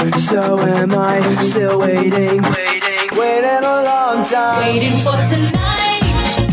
So am I, still waiting a long time. Waiting for tonight.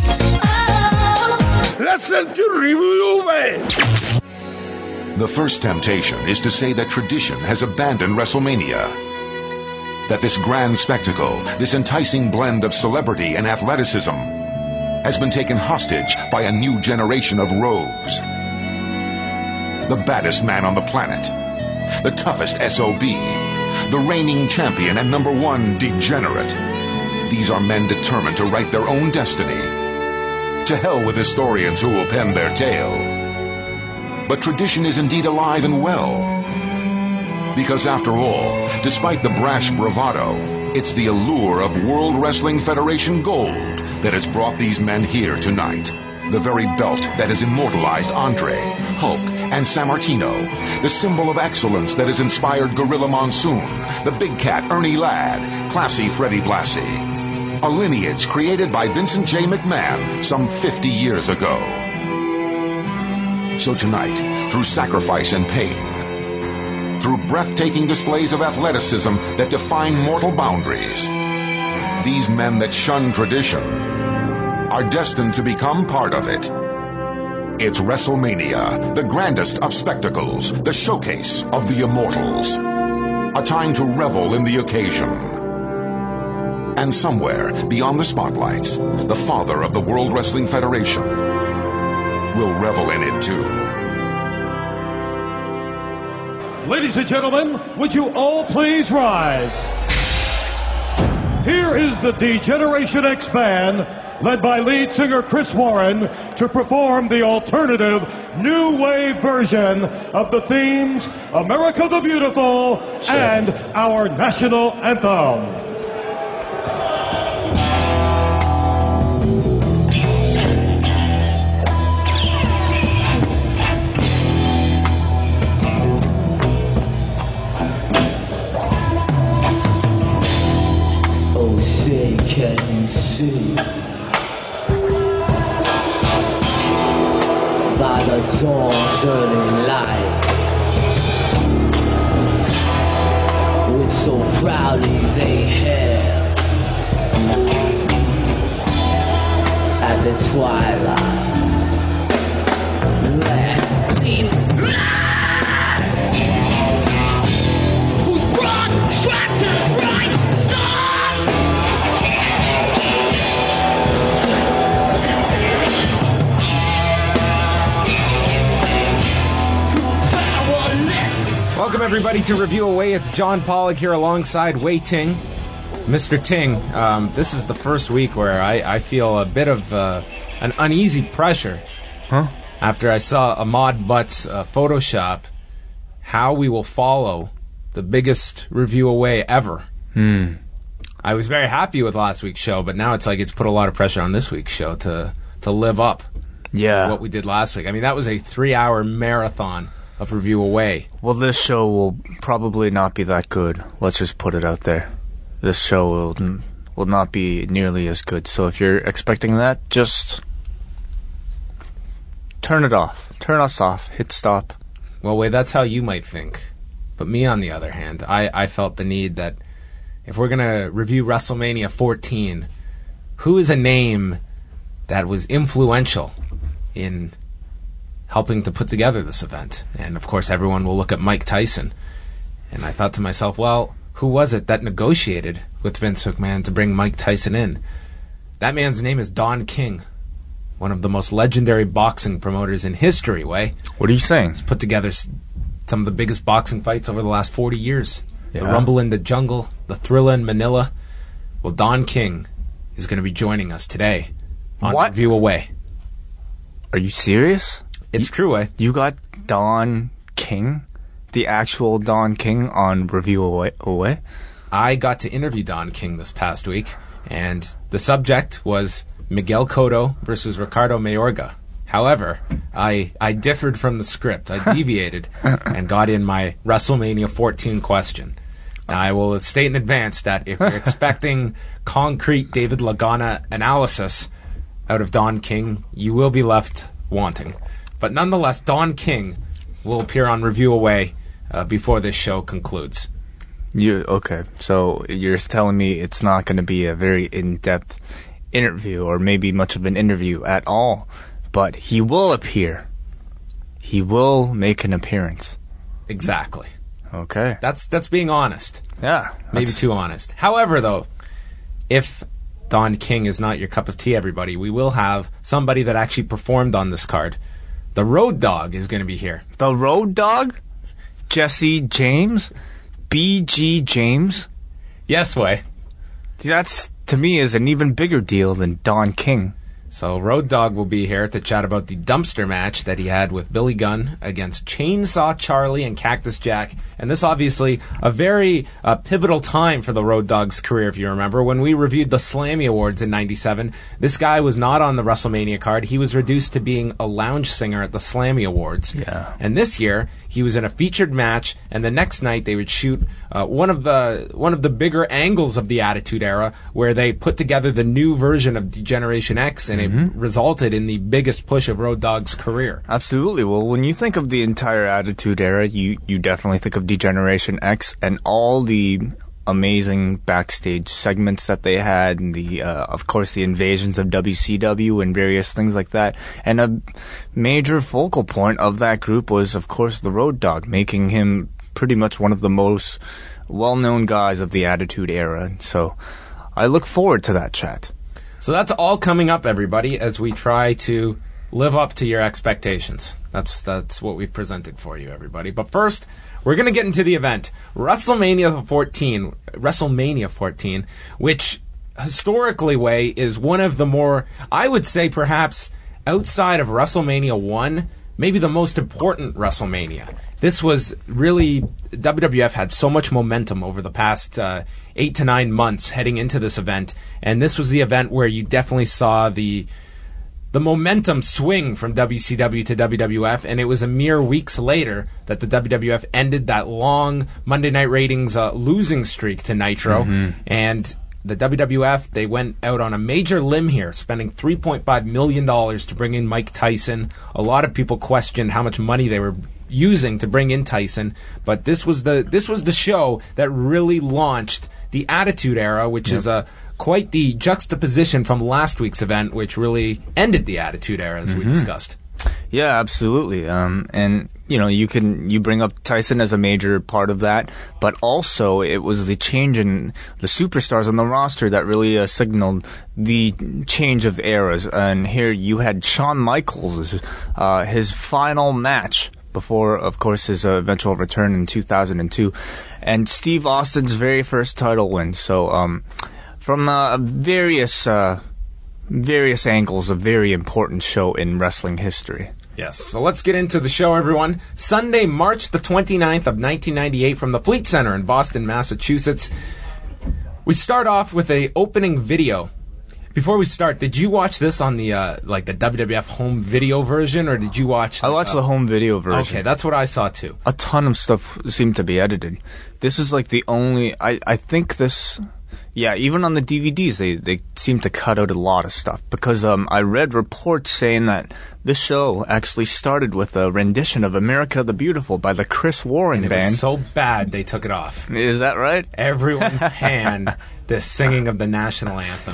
Oh. Listen to Review Away. The first temptation is to say that tradition has abandoned WrestleMania. That this grand spectacle, this enticing blend of celebrity and athleticism, has been taken hostage by a new generation of rogues. The baddest man on the planet, the toughest SOB, the reigning champion and number one degenerate. These are men determined to write their own destiny. To hell with historians who will pen their tale. But tradition is indeed alive and well. Because after all, despite the brash bravado, it's the allure of World Wrestling Federation gold that has brought these men here tonight. The very belt that has immortalized Andre, Hulk, and Sammartino. The symbol of excellence that has inspired Gorilla Monsoon, the Big Cat Ernie Ladd, Classy Freddie Blassie. A lineage created by Vincent J. McMahon some 50 years ago. So tonight, through sacrifice and pain, through breathtaking displays of athleticism that define mortal boundaries, these men that shun tradition are destined to become part of it. It's WrestleMania, the grandest of spectacles, the showcase of the immortals. A time to revel in the occasion. And somewhere beyond the spotlights, the father of the World Wrestling Federation will revel in it too. Ladies and gentlemen, would you all please rise? Here is the D-Generation X Band, led by lead singer Chris Warren, to perform the alternative new wave version of the themes America the Beautiful and our national anthem. Say, can you see? By the dawn's early light, which so proudly they hailed at the twilight. Let clean. Who's brought straight to the right? Welcome, everybody, to Review Away. It's John Pollock here alongside Wei Ting. Mr. Ting, this is the first week where I feel a bit of an uneasy pressure. After I saw Ahmad Butt's Photoshop, how we will follow the biggest Review Away ever. I was very happy with last week's show, but now it's like it's put a lot of pressure on this week's show to live up to what we did last week. I mean, that was a 3-hour marathon of Review Away. Well, this show will probably not be that good. Let's just put it out there. This show will not be nearly as good. So if you're expecting that, just turn it off. Turn us off. Hit stop. Well, Wei, that's how you might think. But me, on the other hand, I felt the need that if we're going to review WrestleMania 14, who is a name that was influential in helping to put together this event? And of course everyone will look at Mike Tyson. And I thought to myself, well, who was it that negotiated with Vince McMahon to bring Mike Tyson in? That man's name is Don King, one of the most legendary boxing promoters in history, Wei. What are you saying? He's put together some of the biggest boxing fights over the last 40 years. Yeah. The Rumble in the Jungle, the Thrilla in Manila. Well, Don King is going to be joining us today on Review Away. Are you serious? It's true, Wei. You got Don King, the actual Don King, on Review Away? I got to interview Don King this past week, and the subject was Miguel Cotto versus Ricardo Mayorga. However, I differed from the script. I deviated and got in my WrestleMania 14 question. Now, I will state in advance that if you're expecting concrete David Lagana analysis out of Don King, you will be left wanting. But nonetheless, Don King will appear on Review Away before this show concludes. Okay, so you're telling me it's not going to be a very in-depth interview, or maybe much of an interview at all, but he will appear. He will make an appearance. Exactly. Okay. That's being honest. Yeah. Maybe too honest. However, though, if Don King is not your cup of tea, everybody, we will have somebody that actually performed on this card. The Road Dogg is going to be here. The Road Dogg? Jesse James? B.G. James? Yes, Way. That's, to me, is an even bigger deal than Don King. So Road Dogg will be here to chat about the dumpster match that he had with Billy Gunn against Chainsaw Charlie and Cactus Jack. And this obviously a very pivotal time for the Road Dogg's career, if you remember. When we reviewed the Slammy Awards in 97, this guy was not on the WrestleMania card. He was reduced to being a lounge singer at the Slammy Awards. Yeah. And this year, he was in a featured match, and the next night they would shoot one of the bigger angles of the Attitude Era, where they put together the new version of Degeneration X, and it resulted in the biggest push of Road Dogg's career. Absolutely. Well, when you think of the entire Attitude Era, you definitely think of Degeneration X and all the amazing backstage segments that they had, and the of course the invasions of WCW and various things like that. And a major focal point of that group was, of course, the Road Dogg, making him pretty much one of the most well-known guys of the Attitude Era. So I look forward to that chat. So that's all coming up, everybody, as we try to live up to your expectations. That's what we've presented for you, everybody. But first, we're going to get into the event. WrestleMania 14, which historically, Way, is one of the more, I would say perhaps outside of WrestleMania 1, maybe the most important WrestleMania. This was really, WWF had so much momentum over the past 8 to 9 months heading into this event, and this was the event where you definitely saw the momentum swing from WCW to WWF, and it was a mere weeks later that the WWF ended that long Monday Night Ratings losing streak to Nitro, and the WWF, they went out on a major limb here, spending $3.5 million to bring in Mike Tyson. A lot of people questioned how much money they were using to bring in Tyson, but this was the show that really launched the Attitude Era, which is quite the juxtaposition from last week's event, which really ended the Attitude Era, as we discussed. Yeah, absolutely. And you bring up Tyson as a major part of that, but also it was the change in the superstars on the roster that really signaled the change of eras. And here you had Shawn Michaels, his final match before, of course, his eventual return in 2002, and Steve Austin's very first title win. So, from various angles, a very important show in wrestling history. Yes, so let's get into the show, everyone. Sunday, March the 29th of 1998 from the Fleet Center in Boston, Massachusetts. We start off with a opening video. Before we start, did you watch this on the the WWF home video version, or did you watch... I watched the home video version. Okay, that's what I saw too. A ton of stuff seemed to be edited. This is like the only... I think this... Yeah, even on the DVDs, they seem to cut out a lot of stuff. Because I read reports saying that this show actually started with a rendition of America the Beautiful by the Chris Warren Band. Band. It was so bad, they took it off. Is that right? Everyone panned the singing of the national anthem.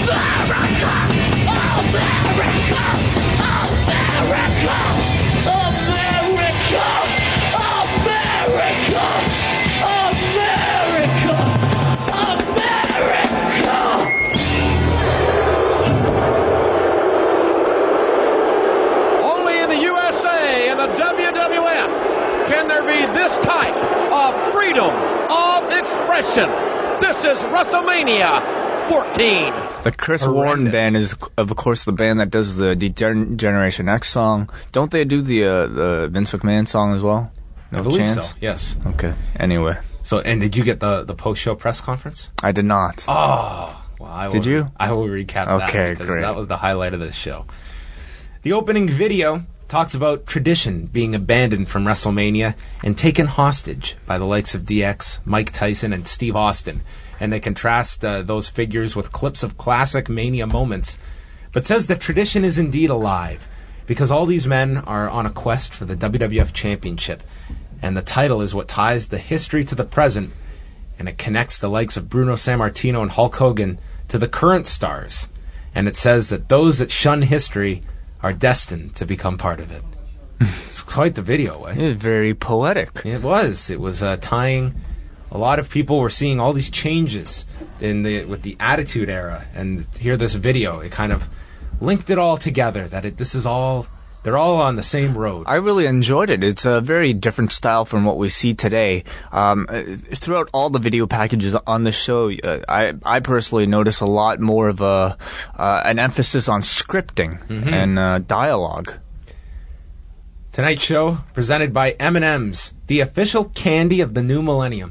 Only in the USA and the WWF can there be this type of freedom of expression. This is WrestleMania 14. The Chris Warren Band is, of course, the band that does the Degeneration X song. Don't they do the Vince McMahon song as well? No I believe chance? so, yes. Okay, anyway. So, and did you get the post-show press conference? I did not. Oh, well, Did you? I will recap that. Okay, because great. that was the highlight of this show. The opening video talks about tradition being abandoned from WrestleMania and taken hostage by the likes of DX, Mike Tyson, and Steve Austin. And they contrast those figures with clips of classic Mania moments, but says that tradition is indeed alive, because all these men are on a quest for the WWF Championship, and the title is what ties the history to the present, and it connects the likes of Bruno Sammartino and Hulk Hogan to the current stars. And it says that those that shun history are destined to become part of it. It's quite the video, eh? It's very poetic. It was. It was tying. A lot of people were seeing all these changes with the Attitude Era, and here this video, it kind of linked it all together. They're all on the same road. I really enjoyed it. It's a very different style from what we see today. Throughout all the video packages on the show, I personally notice a lot more of an emphasis on scripting and dialogue. Tonight's show presented by M&M's, the official candy of the new millennium.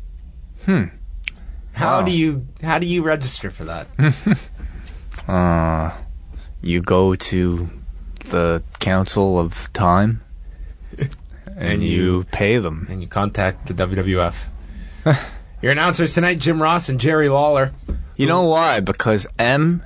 How do you register for that? You go to the Council of Time and you pay them. And you contact the WWF. Your announcers tonight, Jim Ross and Jerry Lawler. You know why? Because M.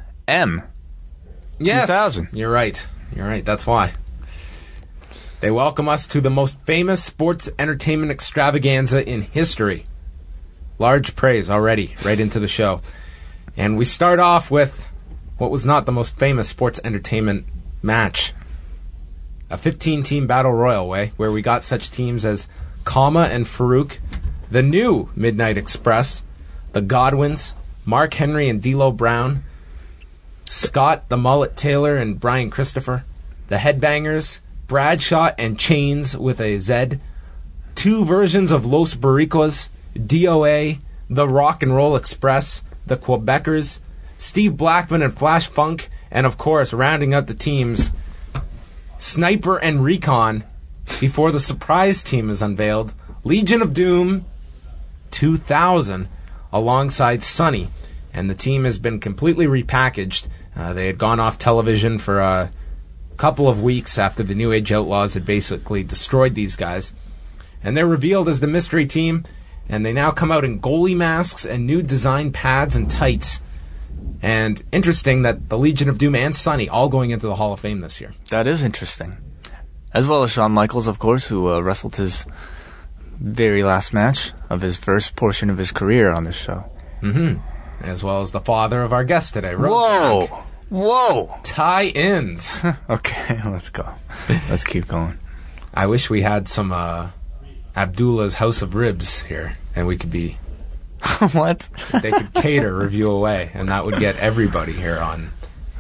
Yes, 2000. You're right. That's why. They welcome us to the most famous sports entertainment extravaganza in history. Large praise already, right into the show. And we start off with what was not the most famous sports entertainment match. A 15-team battle royal way, where we got such teams as Kama and Farouk, the new Midnight Express, the Godwins, Mark Henry and D'Lo Brown, Scott the Mullet Taylor and Brian Christopher, the Headbangers, Bradshaw and Chains with a Z, two versions of Los Barricos, DOA, the Rock and Roll Express, the Quebecers, Steve Blackman and Flash Funk, and of course, rounding out the teams, Sniper and Recon, before the surprise team is unveiled, Legion of Doom 2000, alongside Sunny. And the team has been completely repackaged. They had gone off television for a couple of weeks after the New Age Outlaws had basically destroyed these guys. And they're revealed as the mystery team, and they now come out in goalie masks and new design pads and tights. And interesting that the Legion of Doom and Sunny all going into the Hall of Fame this year. That is interesting. As well as Shawn Michaels, of course, who wrestled his very last match of his first portion of his career on this show. As well as the father of our guest today, Road Whoa! Tie-ins. Okay, let's go. Let's keep going. I wish we had some Abdullah's House of Ribs here, and we could be... What? They could cater Review Away, and that would get everybody here on.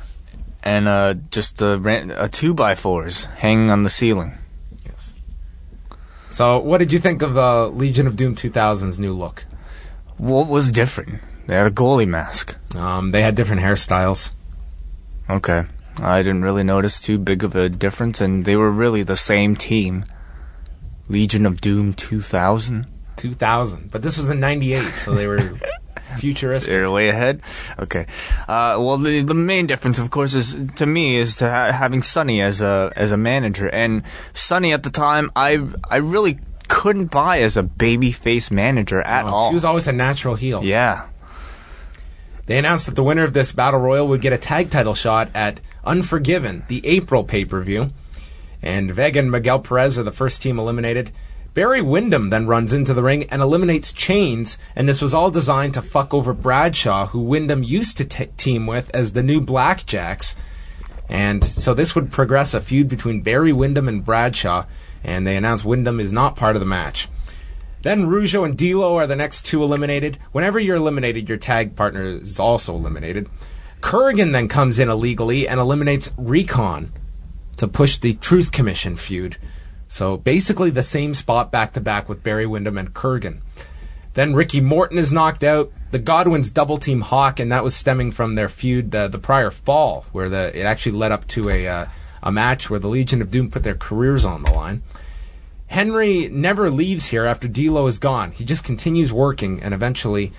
And just a 2x4s hanging on the ceiling. Yes. So, what did you think of Legion of Doom 2000's new look? What was different? They had a goalie mask. They had different hairstyles. Okay. I didn't really notice too big of a difference, and they were really the same team. Legion of Doom 2000. 2000. But this was in 98, so they were futuristic. They're way ahead? Okay. Well, the main difference, of course, is having Sunny as a manager. And Sunny at the time, I really couldn't buy as a babyface manager at all. She was always a natural heel. Yeah. They announced that the winner of this Battle Royal would get a tag title shot at Unforgiven, the April pay-per-view. And Vega and Miguel Perez are the first team eliminated. Barry Windham then runs into the ring and eliminates Chains, and this was all designed to fuck over Bradshaw, who Windham used to team with as the new Blackjacks. And so this would progress a feud between Barry Windham and Bradshaw, and they announced Windham is not part of the match. Then Rougeau and D'Lo are the next two eliminated. Whenever you're eliminated, your tag partner is also eliminated. Kurgan then comes in illegally and eliminates Recon to push the Truth Commission feud. So basically the same spot back-to-back with Barry Windham and Kurgan. Then Ricky Morton is knocked out. The Godwins double-team Hawk, and that was stemming from their feud the prior fall, where it actually led up to a match where the Legion of Doom put their careers on the line. Henry never leaves here after D'Lo is gone. He just continues working, and eventually...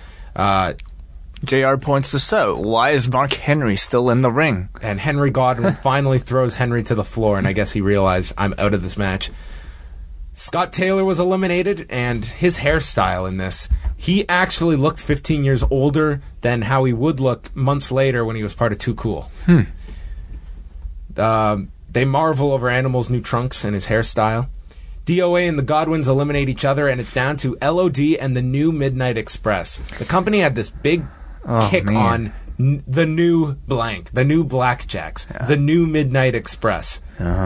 JR points this out. Why is Mark Henry still in the ring? And Henry Godwin finally throws Henry to the floor, and I guess he realized, I'm out of this match. Scott Taylor was eliminated, and his hairstyle in this, he actually looked 15 years older than how he would look months later when he was part of Too Cool. They marvel over Animal's new trunks and his hairstyle. DOA and the Godwins eliminate each other, and it's down to LOD and the New Midnight Express. The company had this big kick on the new blank, the new Blackjacks, the New Midnight Express.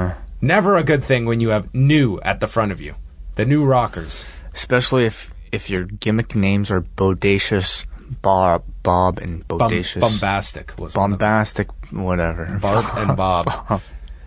Never a good thing when you have new at the front of you. The New Rockers. Especially if your gimmick names are Bodacious, Bob, and Bodacious. Bombastic. Bombastic, whatever. Barb and Bob.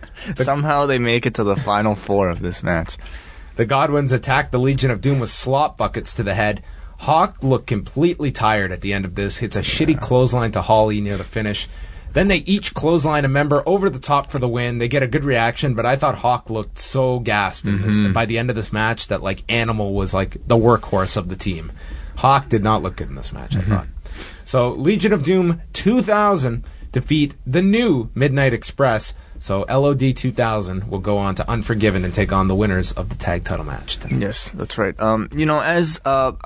Somehow they make it to the final four of this match. The Godwins attack the Legion of Doom with slop buckets to the head. Hawk looked completely tired at the end of this, hits a shitty clothesline to Holly near the finish. Then they each clothesline a member over the top for the win. They get a good reaction, but I thought Hawk looked so gassed in this, by the end of this match that like Animal was like the workhorse of the team. Hawk did not look good in this match, I thought. So Legion of Doom 2000 defeat the New Midnight Express. So LOD 2000 will go on to Unforgiven and take on the winners of the tag title match. Yes, that's right. As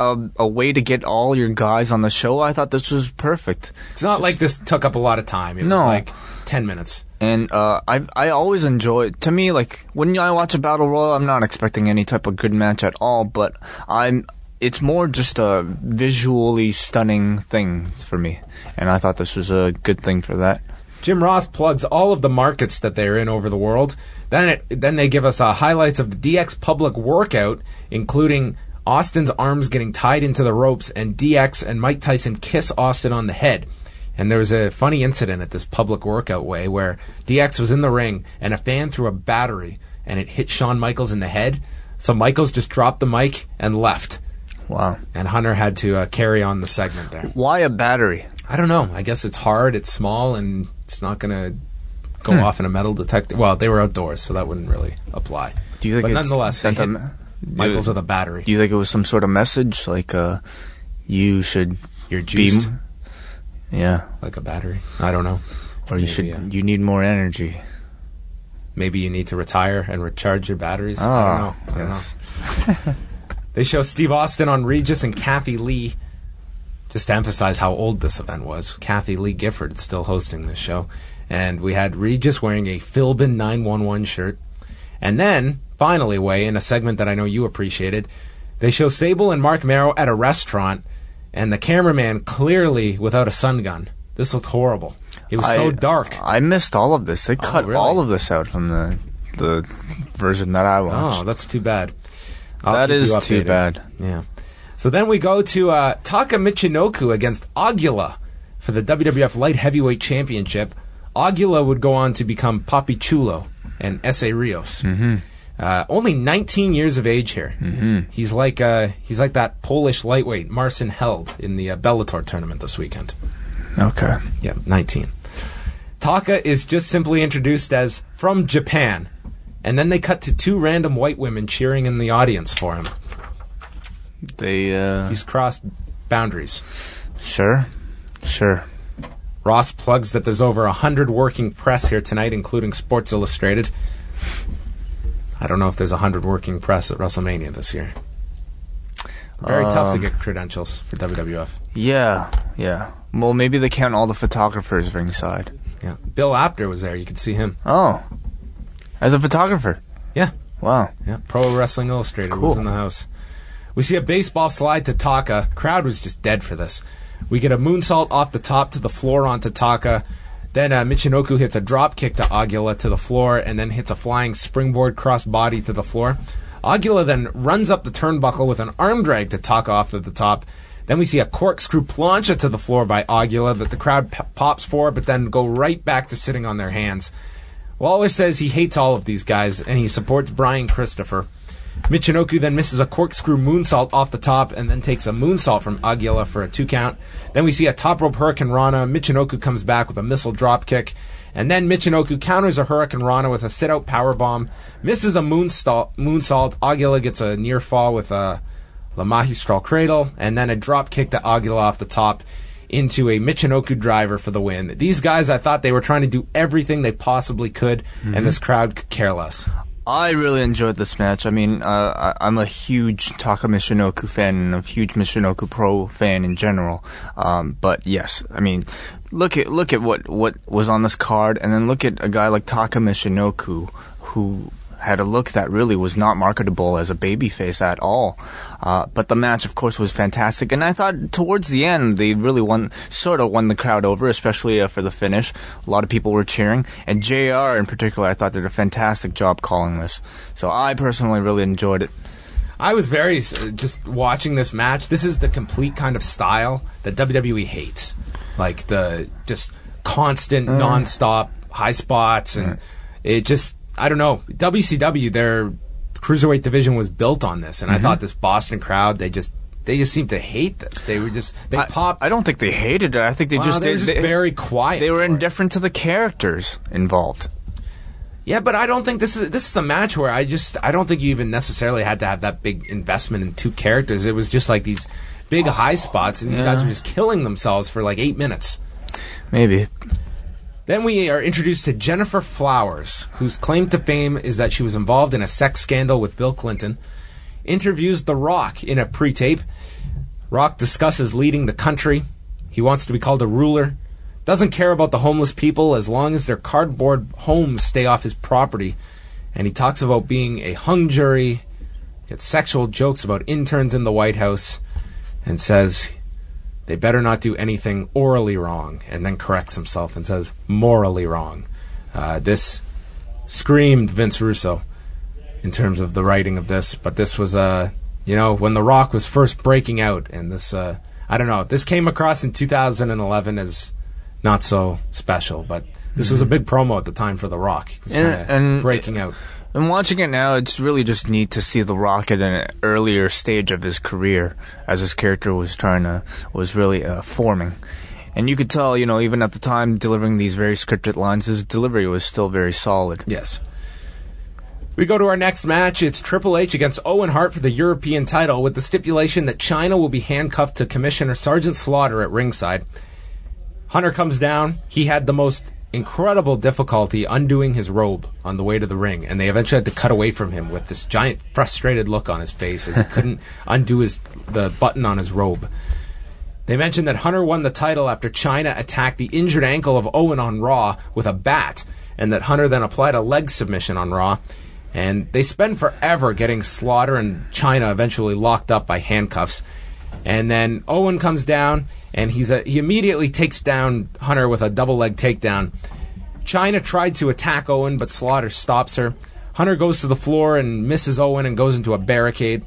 a way to get all your guys on the show, I thought this was perfect. It's not like this took up a lot of time. It was like 10 minutes. And I always enjoy, to me, like, when I watch a Battle Royal, I'm not expecting any type of good match at all, but it's more just a visually stunning thing for me. And I thought this was a good thing for that. Jim Ross plugs all of the markets that they're in over the world. Then they give us highlights of the DX public workout, including Austin's arms getting tied into the ropes, and DX and Mike Tyson kiss Austin on the head. And there was a funny incident at this public workout way where DX was in the ring and a fan threw a battery and it hit Shawn Michaels in the head. So Michaels just dropped the mic and left. Wow. And Hunter had to carry on the segment there. Why a battery? I don't know. I guess it's hard, it's small, and it's not going to go off in a metal detector. Well, they were outdoors, so that wouldn't really apply. Do you think but it's nonetheless, sent they hit Michaels with a battery. Do you think it was some sort of message, like you should You're juiced? Yeah. Like a battery? I don't know. Or you need more energy. Maybe you need to retire and recharge your batteries. Oh, I don't know. They show Steve Austin on Regis and Kathy Lee. Just to emphasize how old this event was, Kathy Lee Gifford is still hosting this show. And we had Regis wearing a Philbin 911 shirt. And then, finally, Way, in a segment that I know you appreciated, they show Sable and Mark Marrow at a restaurant, and the cameraman clearly without a sun gun. This looked horrible. It was so dark. I missed all of this. They cut all of this out from the version that I watched. Oh, that's too bad. That is too bad. Yeah. So then we go to Taka Michinoku against Aguila for the WWF Light Heavyweight Championship. Aguila would go on to become Papi Chulo and S.A. Rios. Only 19 years of age here. He's like that Polish lightweight Marcin Held in the Bellator tournament this weekend. Okay. Yeah, 19. Taka is just simply introduced as from Japan, and then they cut to two random white women cheering in the audience for him. He's crossed boundaries. Sure. Ross plugs that there's over 100 working press here tonight, including Sports Illustrated. I don't know if there's 100 working press at WrestleMania this year. Very tough to get credentials for WWF. Yeah. Well, maybe they count all the photographers ringside. Yeah. Bill Apter was there. You could see him. Oh. As a photographer? Yeah. Wow. Yeah. Pro Wrestling Illustrated was in the house. We see a baseball slide to Taka. Crowd was just dead for this. We get a moonsault off the top to the floor onto Taka. Then Michinoku hits a drop kick to Aguila to the floor and then hits a flying springboard cross body to the floor. Aguila then runs up the turnbuckle with an arm drag to Taka off at the top. Then we see a corkscrew plancha to the floor by Aguila that the crowd pops for, but then go right back to sitting on their hands. Waller says he hates all of these guys, and he supports Brian Christopher. Michinoku then misses a corkscrew moonsault off the top and then takes a moonsault from Aguila for a 2 count. Then we see a top rope Hurricane Rana. Michinoku comes back with a missile drop kick. And then Michinoku counters a Hurricane Rana with a sit-out powerbomb. Misses a moonsault. Aguila gets a near fall with a La Magistral Cradle. And then a drop kick to Aguila off the top into a Michinoku driver for the win. These guys, I thought they were trying to do everything they possibly could, and this crowd could care less. I really enjoyed this match. I mean, I'm a huge Taka Michinoku fan and a huge Michinoku Pro fan in general. But yes, I mean, look at what was on this card, and then look at a guy like Taka Michinoku who had a look that really was not marketable as a babyface at all. But the match, of course, was fantastic, and I thought towards the end they really won the crowd over, especially for the finish. A lot of people were cheering, and JR in particular, I thought did a fantastic job calling this. So I personally really enjoyed it. I was very just watching this match. This is the complete kind of style that WWE hates, like the just constant, non-stop high spots, and it just, I don't know. WCW, their cruiserweight division was built on this, and I thought this Boston crowd, they just seemed to hate this. They popped. I don't think they hated it. I think they were just very quiet. They were indifferent to the characters involved. Yeah, but I don't think this is a match where I don't think you even necessarily had to have that big investment in two characters. It was just like these big high spots, and these guys were just killing themselves for like 8 minutes. Maybe. Then we are introduced to Jennifer Flowers, whose claim to fame is that she was involved in a sex scandal with Bill Clinton. Interviews The Rock in a pre-tape. Rock discusses leading the country. He wants to be called a ruler. Doesn't care about the homeless people as long as their cardboard homes stay off his property. And he talks about being a hung jury, gets sexual jokes about interns in the White House, and says they better not do anything orally wrong, and then corrects himself and says morally wrong. This screamed Vince Russo in terms of the writing of this, but this was, when The Rock was first breaking out, and this, I don't know, this came across in 2011 as not so special, but this was a big promo at the time for The Rock. He was kind of breaking out. And watching it now, it's really just neat to see The Rock at an earlier stage of his career, as his character was really forming. And you could tell, even at the time, delivering these very scripted lines, his delivery was still very solid. Yes. We go to our next match. It's Triple H against Owen Hart for the European title, with the stipulation that China will be handcuffed to Commissioner Sergeant Slaughter at ringside. Hunter comes down. He had the most incredible difficulty undoing his robe on the way to the ring, and they eventually had to cut away from him with this giant frustrated look on his face as he couldn't undo the button on his robe. They mentioned that Hunter won the title after China attacked the injured ankle of Owen on Raw with a bat, and that Hunter then applied a leg submission on Raw. And they spend forever getting Slaughter and China eventually locked up by handcuffs. And then Owen comes down, and he immediately takes down Hunter with a double leg takedown. China tried to attack Owen, but Slaughter stops her. Hunter goes to the floor and misses Owen and goes into a barricade.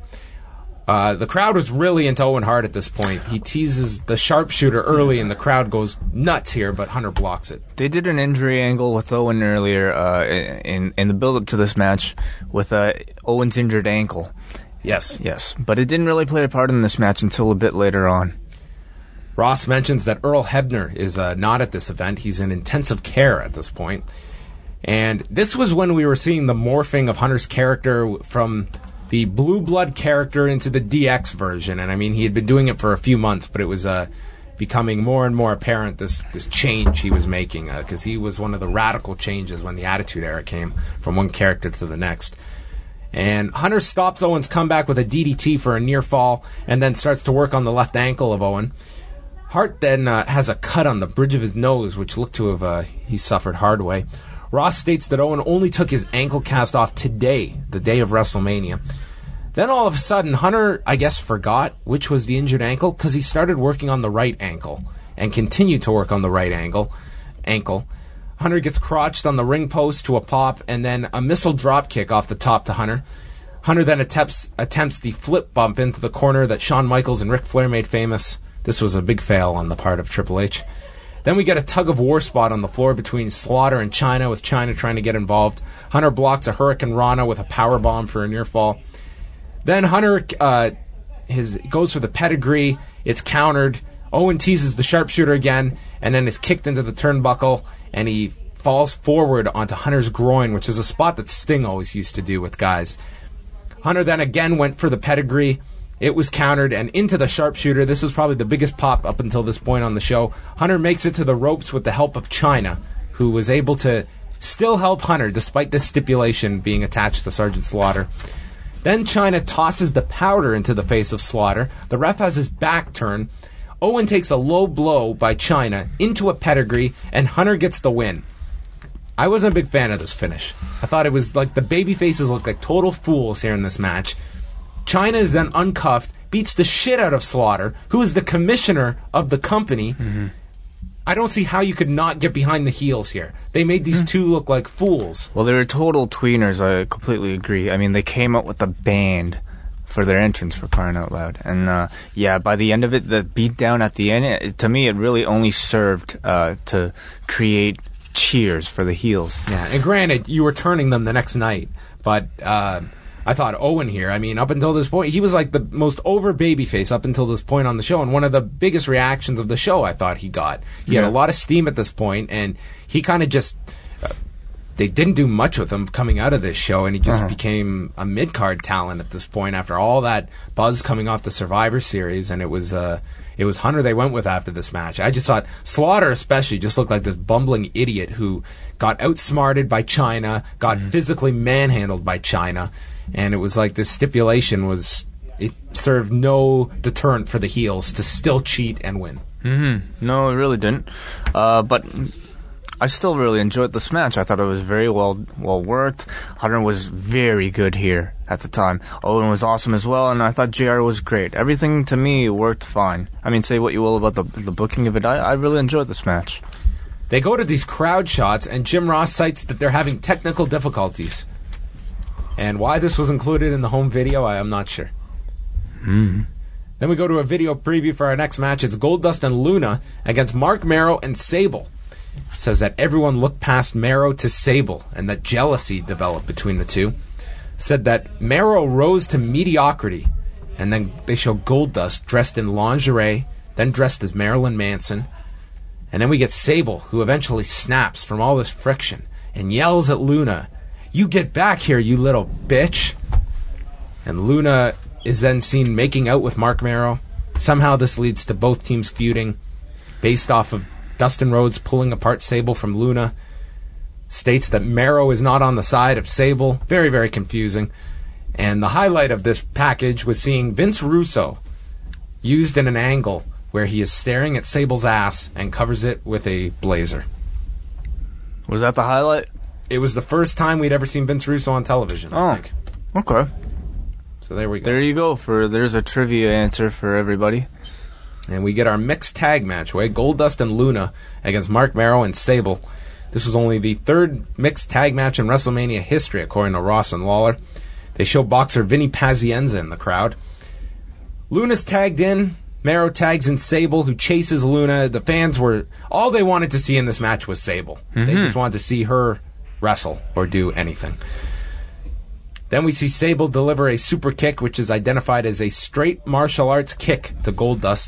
The crowd was really into Owen Hart at this point. He teases the sharpshooter early, and the crowd goes nuts here, but Hunter blocks it. They did an injury angle with Owen earlier in the build-up to this match with Owen's injured ankle. Yes. But it didn't really play a part in this match until a bit later on. Ross mentions that Earl Hebner is not at this event. He's in intensive care at this point. And this was when we were seeing the morphing of Hunter's character from the Blue Blood character into the DX version. And I mean, he had been doing it for a few months, but it was becoming more and more apparent, this change he was making, because he was one of the radical changes when the Attitude Era came from one character to the next. And Hunter stops Owen's comeback with a DDT for a near fall, and then starts to work on the left ankle of Owen. Hart then has a cut on the bridge of his nose, which looked to have he suffered hard way. Ross states that Owen only took his ankle cast off today, the day of WrestleMania. Then all of a sudden, Hunter, I guess, forgot which was the injured ankle, because he started working on the right ankle, and continued to work on the right ankle. Hunter gets crotched on the ring post to a pop, and then a missile drop kick off the top to Hunter. Hunter then attempts the flip bump into the corner that Shawn Michaels and Ric Flair made famous. This was a big fail on the part of Triple H. Then we get a tug-of-war spot on the floor between Slaughter and China, with China trying to get involved. Hunter blocks a Hurricane Rana with a powerbomb for a near fall. Then Hunter goes for the pedigree. It's countered. Owen teases the sharpshooter again, and then is kicked into the turnbuckle, and he falls forward onto Hunter's groin, which is a spot that Sting always used to do with guys. Hunter then again went for the pedigree. It was countered, and into the sharpshooter. This was probably the biggest pop up until this point on the show. Hunter makes it to the ropes with the help of China, who was able to still help Hunter despite this stipulation being attached to Sergeant Slaughter. Then China tosses the powder into the face of Slaughter. The ref has his back turned. Owen takes a low blow by China into a pedigree, and Hunter gets the win. I wasn't a big fan of this finish. I thought it was like the baby faces looked like total fools here in this match. China is then uncuffed, beats the shit out of Slaughter, who is the commissioner of the company. I don't see how you could not get behind the heels here. They made these two look like fools. Well, they were total tweeners. I completely agree. I mean, they came up with a band for their entrance, for crying out loud. And, yeah, by the end of it, the beatdown at the end, to me, it really only served to create cheers for the heels. Yeah, and granted, you were turning them the next night, but I thought Owen here, I mean, up until this point, he was like the most over babyface up until this point on the show, and one of the biggest reactions of the show I thought he got. He had a lot of steam at this point, and he kind of just... they didn't do much with him coming out of this show, and he just became a mid-card talent at this point after all that buzz coming off the Survivor Series, and it was Hunter they went with after this match. I just thought Slaughter especially just looked like this bumbling idiot who got outsmarted by China, got physically manhandled by China, and it was like this stipulation it served no deterrent for the heels to still cheat and win. No, it really didn't. But I still really enjoyed this match. I thought it was very well worked. Hunter was very good here at the time. Owen was awesome as well, and I thought JR was great. Everything to me worked fine. I mean, say what you will about the booking of it. I really enjoyed this match. They go to these crowd shots, and Jim Ross cites that they're having technical difficulties. And why this was included in the home video, I am not sure. Then we go to a video preview for our next match. It's Goldust and Luna against Mark Mero and Sable. Says that everyone looked past Mero to Sable and that jealousy developed between the two. Said that Mero rose to mediocrity, and then they show Goldust dressed in lingerie, then dressed as Marilyn Manson, and then we get Sable, who eventually snaps from all this friction and yells at Luna, "You get back here, you little bitch!" And Luna is then seen making out with Mark Mero. Somehow this leads to both teams feuding, based off of Dustin Rhodes pulling apart Sable from Luna. States that Mero is not on the side of Sable. Very, very confusing. And the highlight of this package was seeing Vince Russo used in an angle where he is staring at Sable's ass and covers it with a blazer. Was that the highlight? It was the first time we'd ever seen Vince Russo on television, I think. Okay. So there we go. There you go. There's a trivia answer for everybody. And we get our mixed tag match, Goldust and Luna against Mark Mero and Sable. This was only the third mixed tag match in WrestleMania history, according to Ross and Lawler. They show boxer Vinny Pazienza in the crowd. Luna's tagged in. Mero tags in Sable, who chases Luna. The fans all they wanted to see in this match was Sable. They just wanted to see her wrestle or do anything. Then we see Sable deliver a super kick, which is identified as a straight martial arts kick to Goldust.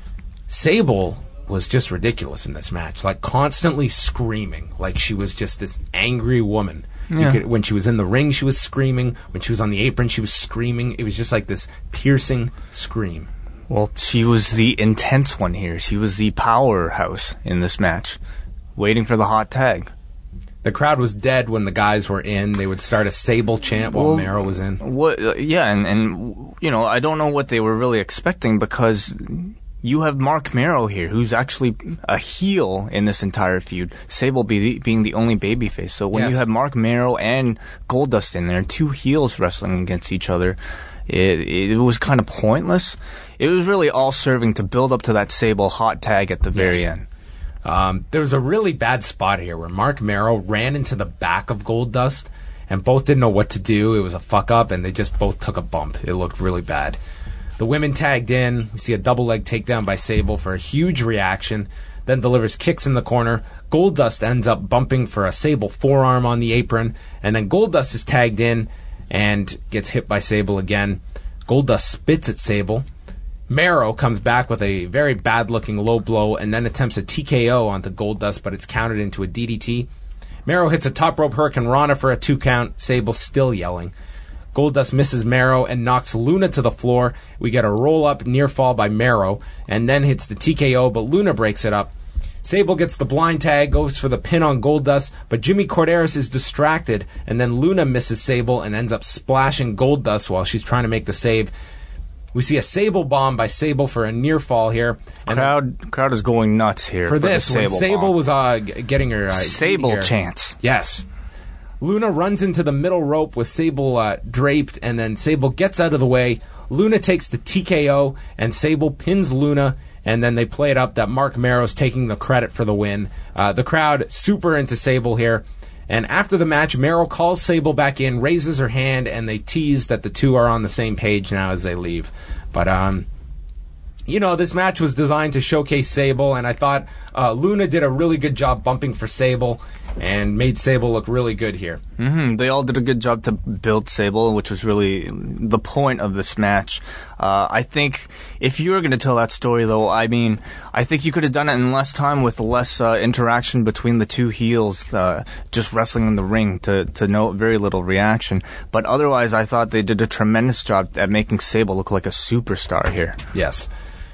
Sable was just ridiculous in this match, like constantly screaming, like she was just this angry woman. Yeah. When she was in the ring, she was screaming. When she was on the apron, she was screaming. It was just like this piercing scream. Well, she was the intense one here. She was the powerhouse in this match, waiting for the hot tag. The crowd was dead when the guys were in. They would start a Sable chant while Mero was in. Yeah, and you know, I don't know what they were really expecting, because you have Mark Mero here, who's actually a heel in this entire feud. Sable being the only babyface. So when you have Mark Mero and Goldust in there, two heels wrestling against each other, it was kind of pointless. It was really all serving to build up to that Sable hot tag at the very end. There was a really bad spot here where Mark Mero ran into the back of Goldust, and both didn't know what to do. It was a fuck up, and they just both took a bump. It looked really bad. The women tagged in. We see a double leg takedown by Sable for a huge reaction, then delivers kicks in the corner. Goldust ends up bumping for a Sable forearm on the apron, and then Goldust is tagged in and gets hit by Sable again. Goldust spits at Sable. Mero comes back with a very bad-looking low blow and then attempts a TKO onto Goldust, but it's countered into a DDT. Mero hits a top rope Hurricane Rana for a 2 count. Sable still yelling. Goldust misses Mero and knocks Luna to the floor. We get a roll-up near fall by Mero and then hits the TKO, but Luna breaks it up. Sable gets the blind tag, goes for the pin on Goldust, but Jimmy Corderas is distracted, and then Luna misses Sable and ends up splashing Goldust while she's trying to make the save. We see a Sable bomb by Sable for a near fall here. And Crowd is going nuts here for this, the when Sable was getting her... Sable here. chants. Yes. Luna runs into the middle rope with Sable draped, and then Sable gets out of the way. Luna takes the TKO, and Sable pins Luna, and then they play it up that Mark Merrow's taking the credit for the win. The crowd super into Sable here. And after the match, Merrow calls Sable back in, raises her hand, and they tease that the two are on the same page now as they leave. But, this match was designed to showcase Sable, and I thought Luna did a really good job bumping for Sable and made Sable look really good here. Mm-hmm. They all did a good job to build Sable, which was really the point of this match. I think if you were going to tell that story, though, I think you could have done it in less time with less interaction between the two heels, just wrestling in the ring to very little reaction. But otherwise, I thought they did a tremendous job at making Sable look like a superstar here. Yes.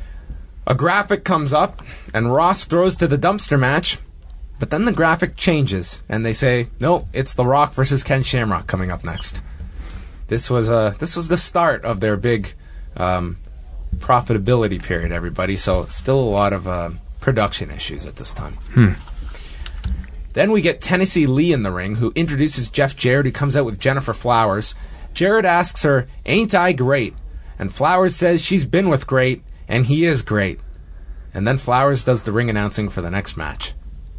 A graphic comes up, and Ross throws to the dumpster match. But then the graphic changes, and they say, no, it's The Rock versus Ken Shamrock coming up next. This was the start of their big profitability period, everybody, so still a lot of production issues at this time. Then we get Tennessee Lee in the ring, who introduces Jeff Jarrett, who comes out with Jennifer Flowers. Jarrett asks her, ain't I great? And Flowers says she's been with great, and he is great. And then Flowers does the ring announcing for the next match.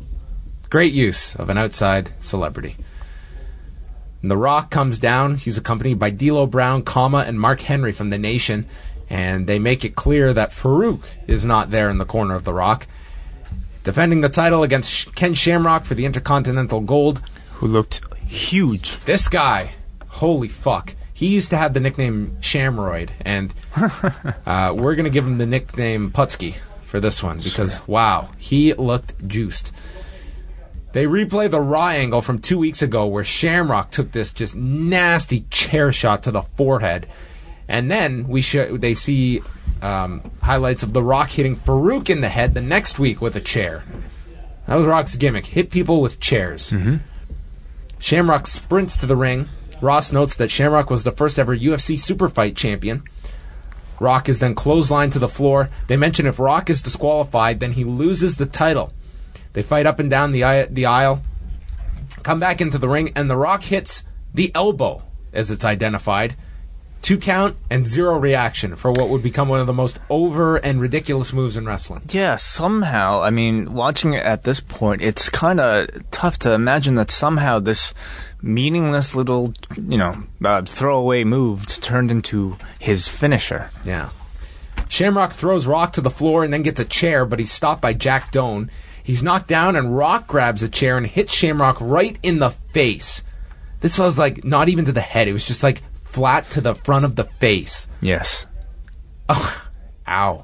Great use of an outside celebrity. And The Rock comes down. He's accompanied by D'Lo Brown, and Mark Henry from The Nation. And they make it clear that Farouk is not there in the corner of The Rock. Defending the title against Ken Shamrock for the Intercontinental Gold. Who looked huge. This guy, holy fuck. He used to have the nickname Shamroid. And we're going to give him the nickname Putski for this one. Because, wow, he looked juiced. They replay the Raw angle from 2 weeks ago where Shamrock took this just nasty chair shot to the forehead. And then they see highlights of The Rock hitting Farouk in the head the next week with a chair. That was Rock's gimmick. Hit people with chairs. Mm-hmm. Shamrock sprints to the ring. Ross notes that Shamrock was the first ever UFC Superfight champion. Rock is then clotheslined to the floor. They mention if Rock is disqualified, then he loses the title. They fight up and down the aisle, come back into the ring, and The Rock hits the elbow, as it's identified. 2 count and 0 reaction for what would become one of the most over and ridiculous moves in wrestling. Yeah, somehow, watching it at this point, it's kind of tough to imagine that somehow this meaningless little, throwaway move turned into his finisher. Yeah. Shamrock throws Rock to the floor and then gets a chair, but he's stopped by Jack Doan. He's knocked down, and Rock grabs a chair and hits Shamrock right in the face. This was not even to the head. It was just flat to the front of the face. Yes. Oh, ow.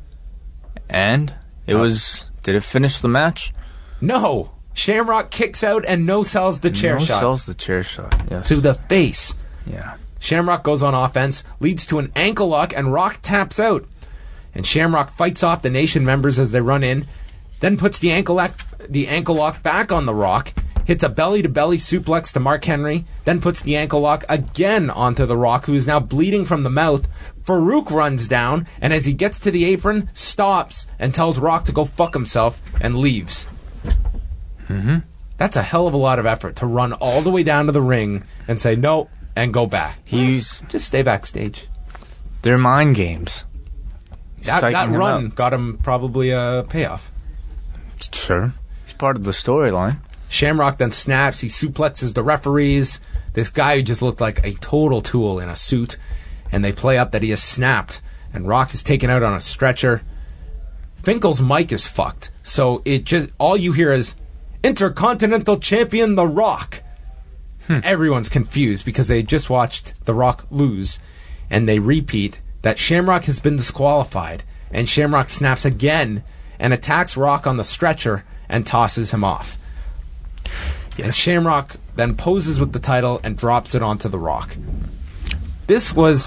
And it was... Did it finish the match? No. Shamrock kicks out and no-sells the chair shot. No-sells the chair shot, yes. To the face. Yeah. Shamrock goes on offense, leads to an ankle lock, and Rock taps out. And Shamrock fights off the Nation members as they run in, then puts the ankle lock back on The Rock, hits a belly-to-belly suplex to Mark Henry, then puts the ankle lock again onto The Rock, who is now bleeding from the mouth. Farouk runs down, and as he gets to the apron, stops and tells Rock to go fuck himself and leaves. Mm-hmm. That's a hell of a lot of effort to run all the way down to the ring and say no and go back. Just stay backstage. They're mind games. That run got him probably a payoff. Sure. It's part of the storyline. Shamrock then snaps. He suplexes the referees. This guy who just looked like a total tool in a suit. And they play up that he has snapped. And Rock is taken out on a stretcher. Finkel's mic is fucked. So all you hear is, Intercontinental Champion The Rock. Everyone's confused because they just watched The Rock lose. And they repeat that Shamrock has been disqualified. And Shamrock snaps again and attacks Rock on the stretcher and tosses him off. Yes. And Shamrock then poses with the title and drops it onto The Rock. This was,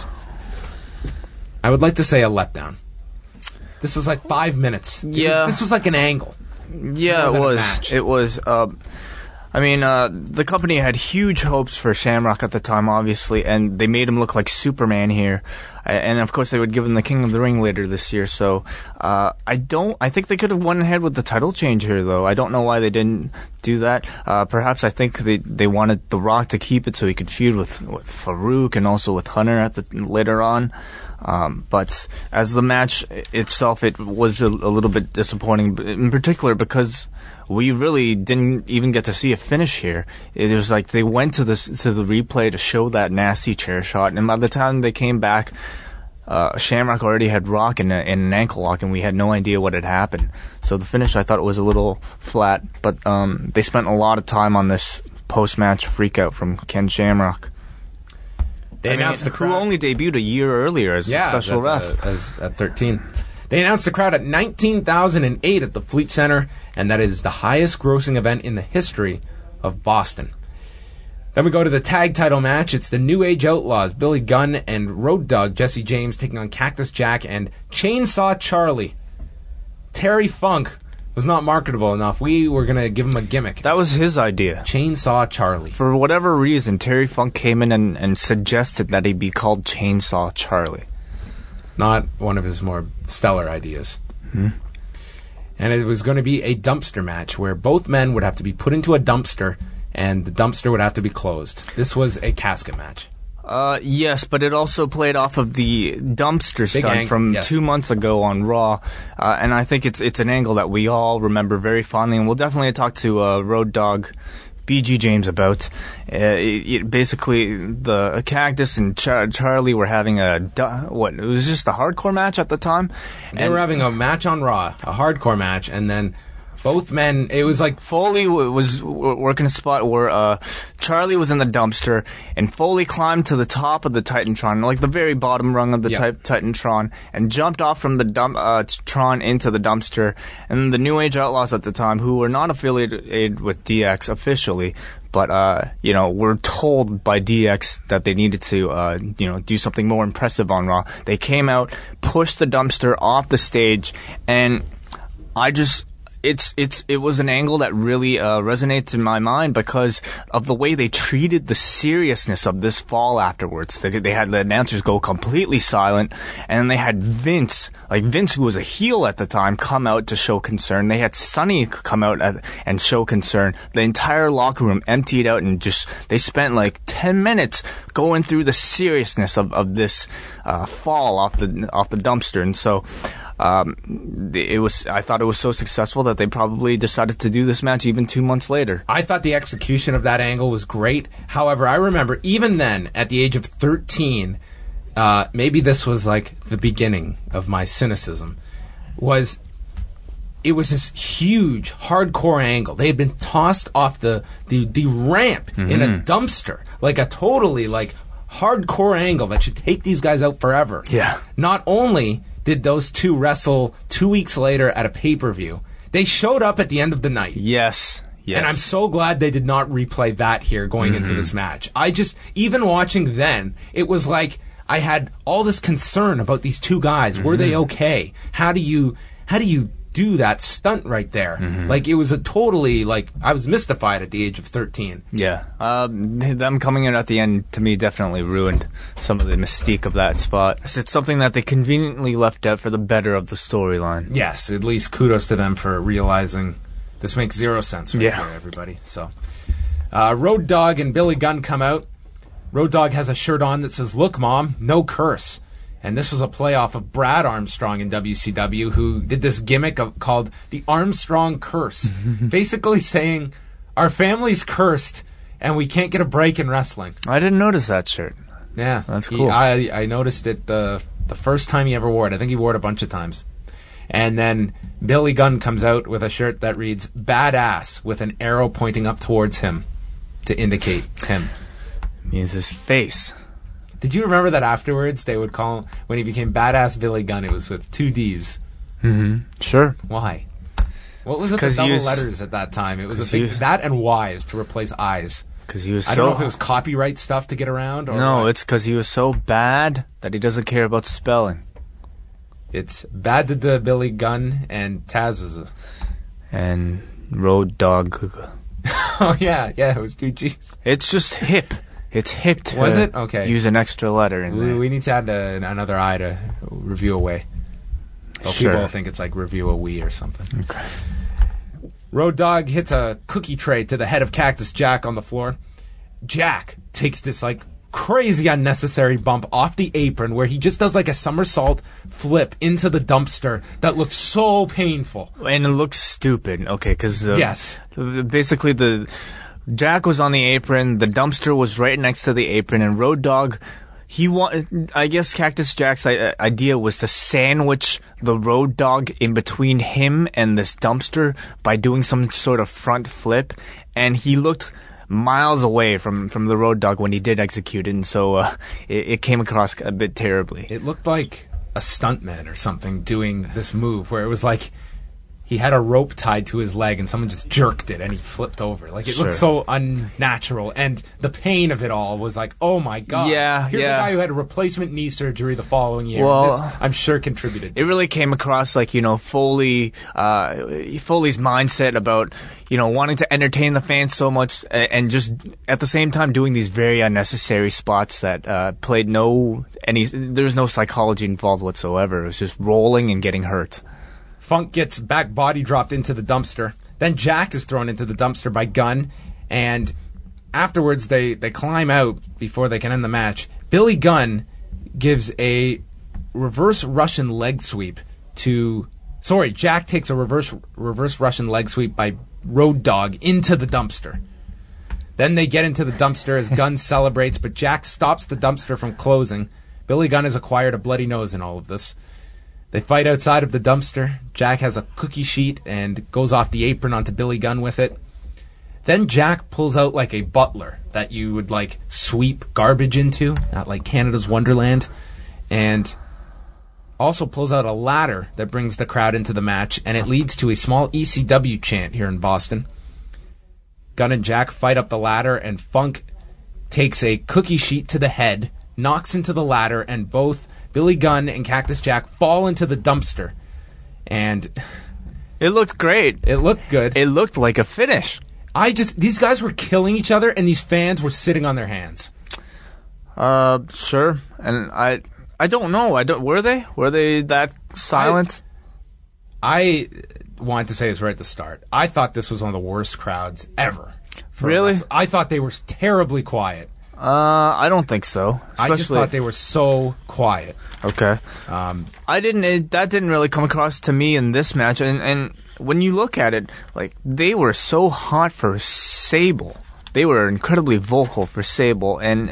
I would like to say, a letdown. This was 5 minutes. Yeah. This was like an angle. Yeah, it was. It was. I mean, the company had huge hopes for Shamrock at the time, obviously, and they made him look like Superman here. And of course, they would give him the King of the Ring later this year. So, I think they could have went ahead with the title change here, though. I don't know why they didn't do that. Perhaps I think they wanted The Rock to keep it so he could feud with Farouk and also with Hunter later on. But as the match itself, it was a little bit disappointing, in particular because we really didn't even get to see a finish here. It was like they went to the replay to show that nasty chair shot, and by the time they came back, Shamrock already had Rock in an ankle lock, and we had no idea what had happened. So the finish, I thought, was a little flat, but they spent a lot of time on this post-match freakout from Ken Shamrock. They announced the crowd. Who only debuted a year earlier as a special ref. At 13. They announced the crowd at 19,008 at the Fleet Center, and that is the highest grossing event in the history of Boston. Then we go to the tag title match. It's the New Age Outlaws, Billy Gunn and Road Dogg Jesse James taking on Cactus Jack and Chainsaw Charlie. Terry Funk was not marketable enough. We were going to give him a gimmick. That was his idea. Chainsaw Charlie. For whatever reason, Terry Funk came in and suggested that he be called Chainsaw Charlie. Not one of his more stellar ideas. And it was going to be a dumpster match where both men would have to be put into a dumpster and the dumpster would have to be closed. This was a casket match. Yes, but it also played off of the dumpster stunt from 2 months ago on Raw, and I think it's an angle that we all remember very fondly, and we'll definitely talk to Road Dogg BG James about. Basically, the Cactus and Charlie were having it was just a hardcore match at the time. They were having a match on Raw, a hardcore match, and then both men, it was like Foley was working a spot where Charlie was in the dumpster, and Foley climbed to the top of the Titantron, like the very bottom rung of the Titantron, and jumped off from the Tron into the dumpster. And the New Age Outlaws at the time, who were not affiliated with DX officially, but were told by DX that they needed to do something more impressive on Raw. They came out, pushed the dumpster off the stage, and it was an angle that really resonates in my mind because of the way they treated the seriousness of this fall afterwards. They had the announcers go completely silent, and they had Vince, who was a heel at the time, come out to show concern. They had Sonny come out and show concern. The entire locker room emptied out, and they spent like 10 minutes going through the seriousness of this fall off the dumpster. And so I thought it was so successful that they probably decided to do this match even 2 months later. I thought the execution of that angle was great. However, I remember even then, at the age of 13, maybe this was like the beginning of my cynicism, it was this huge hardcore angle. They had been tossed off the ramp in a dumpster, like a totally like hardcore angle that should take these guys out forever. Yeah. Not only did those two wrestle 2 weeks later at a pay-per-view, they showed up at the end of the night. Yes. And I'm so glad they did not replay that here going into this match. Even watching then, it was like I had all this concern about these two guys. Were they okay? How do you do that stunt right there? Like, it was a totally, like, I was mystified at the age of 13. Yeah. Them coming in at the end, to me, definitely ruined some of the mystique of that spot. It's something that they conveniently left out for the better of the storyline. Yes, at least kudos to them for realizing this makes zero sense right here, everybody. So, Road Dogg and Billy Gunn come out. Road Dogg has a shirt on that says, "Look, Mom, no curse." And this was a playoff of Brad Armstrong in WCW, who did this gimmick called the Armstrong Curse. Basically saying, our family's cursed, and we can't get a break in wrestling. I didn't notice that shirt. Yeah. That's cool. I noticed it the first time he ever wore it. I think he wore it a bunch of times. And then Billy Gunn comes out with a shirt that reads, "Badass," with an arrow pointing up towards him to indicate him. Means his face. Did you remember that afterwards they would call him, when he became Badass Billy Gunn, it was with 2 Ds? Sure. Why? What was it, the double letters at that time? It was a big, that and Y's to replace I's. Because he was I don't know if it was copyright stuff to get around, or no, it's because he was so bad that he doesn't care about spelling. It's Bad to Billy Gunn and Taz's. And Road Dogg. Oh, yeah, it was 2 G's. It's just hip. It's hip to Was it? Okay. use an extra letter in there. We need to add another I to review away. Well, Sure. people think it's like review a we or something. Okay. Road Dogg hits a cookie tray to the head of Cactus Jack on the floor. Jack takes this like crazy unnecessary bump off the apron where he just does like a somersault flip into the dumpster that looks so painful. And it looks stupid, okay, because Yes. basically the Jack was on the apron, the dumpster was right next to the apron, and Road Dogg, I guess Cactus Jack's idea was to sandwich the Road Dogg in between him and this dumpster by doing some sort of front flip, and he looked miles away from the Road Dogg when he did execute it, and so it came across a bit terribly. It looked like a stuntman or something doing this move where it was like he had a rope tied to his leg and someone just jerked it and he flipped over. Like, it looked so unnatural. And the pain of it all was like, oh my God. Here's a guy who had replacement knee surgery the following year. Well, this, I'm sure, contributed to it really came across like, Foley's mindset about, wanting to entertain the fans so much and just at the same time doing these very unnecessary spots that played there's no psychology involved whatsoever. It was just rolling and getting hurt. Funk gets back body dropped into the dumpster. Then Jack is thrown into the dumpster by Gunn. And afterwards, they climb out before they can end the match. Billy Gunn gives a reverse Russian leg sweep to... Sorry, Jack takes a reverse Russian leg sweep by Road Dogg into the dumpster. Then they get into the dumpster as Gunn celebrates, but Jack stops the dumpster from closing. Billy Gunn has acquired a bloody nose in all of this. They fight outside of the dumpster. Jack has a cookie sheet and goes off the apron onto Billy Gunn with it. Then Jack pulls out like a butler that you would like sweep garbage into, not like Canada's Wonderland, and also pulls out a ladder that brings the crowd into the match, and it leads to a small ECW chant here in Boston. Gunn and Jack fight up the ladder, and Funk takes a cookie sheet to the head, knocks into the ladder, and both Billy Gunn and Cactus Jack fall into the dumpster. And it looked great. It looked good. It looked like a finish. These guys were killing each other, and these fans were sitting on their hands. Sure. And I don't know. Were they? Were they that silent? I wanted to say this right at the start. I thought this was one of the worst crowds ever. Really? I thought they were terribly quiet. I don't think so. I just thought they were so quiet. Okay. That didn't really come across to me in this match. And when you look at it, like, they were so hot for Sable. They were incredibly vocal for Sable, and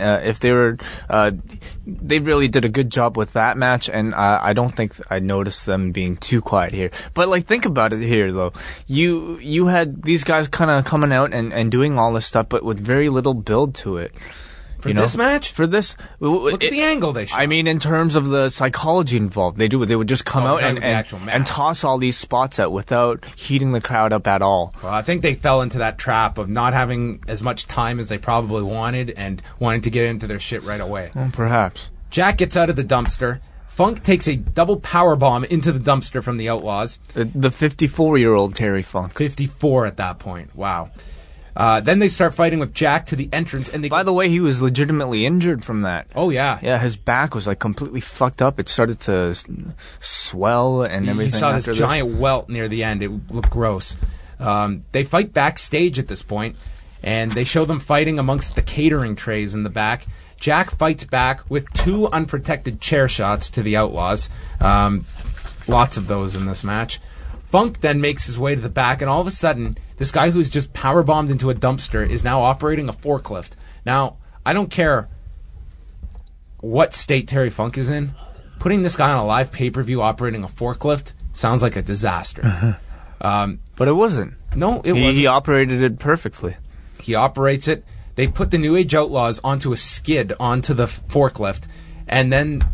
they really did a good job with that match, and I don't think I noticed them being too quiet here. But like, think about it here though. You had these guys kind of coming out and doing all this stuff, but with very little build to it. For this match? For this, look at the angle they shot. I mean, in terms of the psychology involved, they would just come out the actual match. and toss all these spots out without heating the crowd up at all. Well, I think they fell into that trap of not having as much time as they probably wanted and wanting to get into their shit right away. Well, perhaps. Jack gets out of the dumpster. Funk takes a double powerbomb into the dumpster from the Outlaws. The 54-year-old Terry Funk. 54 at that point. Wow. Then they start fighting with Jack to the entrance. And by the way, he was legitimately injured from that. Oh, yeah. Yeah, his back was like completely fucked up. It started to swell and everything. You saw this giant welt near the end. It looked gross. They fight backstage at this point, and they show them fighting amongst the catering trays in the back. Jack fights back with 2 unprotected chair shots to the Outlaws. Lots of those in this match. Funk then makes his way to the back, and all of a sudden, this guy who's just powerbombed into a dumpster is now operating a forklift. Now, I don't care what state Terry Funk is in. Putting this guy on a live pay-per-view operating a forklift sounds like a disaster. But it wasn't. No, it wasn't. He operated it perfectly. He operates it. They put the New Age Outlaws onto a skid onto the forklift, and then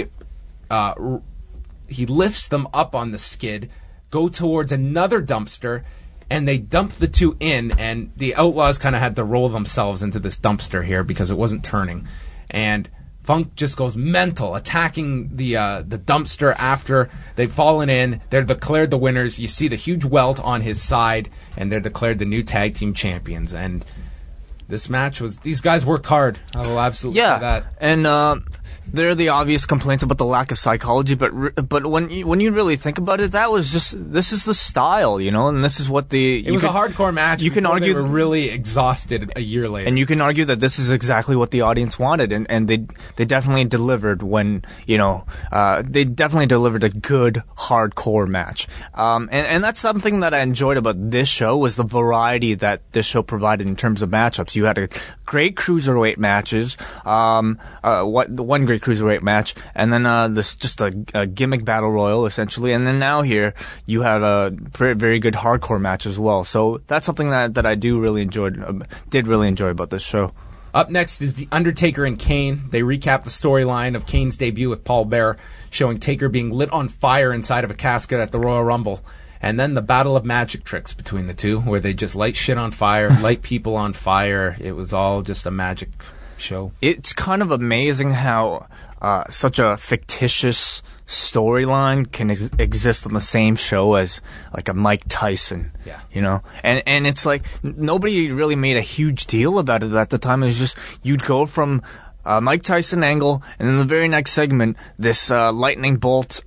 he lifts them up on the skid, go towards another dumpster, and they dump the 2 in, and the Outlaws kind of had to roll themselves into this dumpster here because it wasn't turning. And Funk just goes mental, attacking the dumpster after they've fallen in. They're declared the winners. You see the huge welt on his side, and they're declared the new tag team champions. And this match was... These guys worked hard. I will absolutely say that. And there are the obvious complaints about the lack of psychology, but when you really think about it, that was just... This is the style, and this is what the... It was a hardcore match. You can argue they were really exhausted a year later. And you can argue that this is exactly what the audience wanted, and they definitely delivered when, they definitely delivered a good hardcore match. And that's something that I enjoyed about this show, was the variety that this show provided in terms of matchups. You had a great cruiserweight matches, one great cruiserweight match, and then this just a gimmick battle royal essentially, and then now here you have a very good hardcore match as well. So that's something that I did really enjoy about this show. Up next is The Undertaker and Kane. They recap the storyline of Kane's debut with Paul Bearer, showing Taker being lit on fire inside of a casket at the Royal Rumble. And then the battle of magic tricks between the two, where they just light shit on fire, light people on fire. It was all just a magic show. It's kind of amazing how such a fictitious storyline can exist on the same show as like a Mike Tyson. Yeah. And it's like nobody really made a huge deal about it at the time. It was just you'd go from Mike Tyson angle, and then the very next segment, this lightning bolt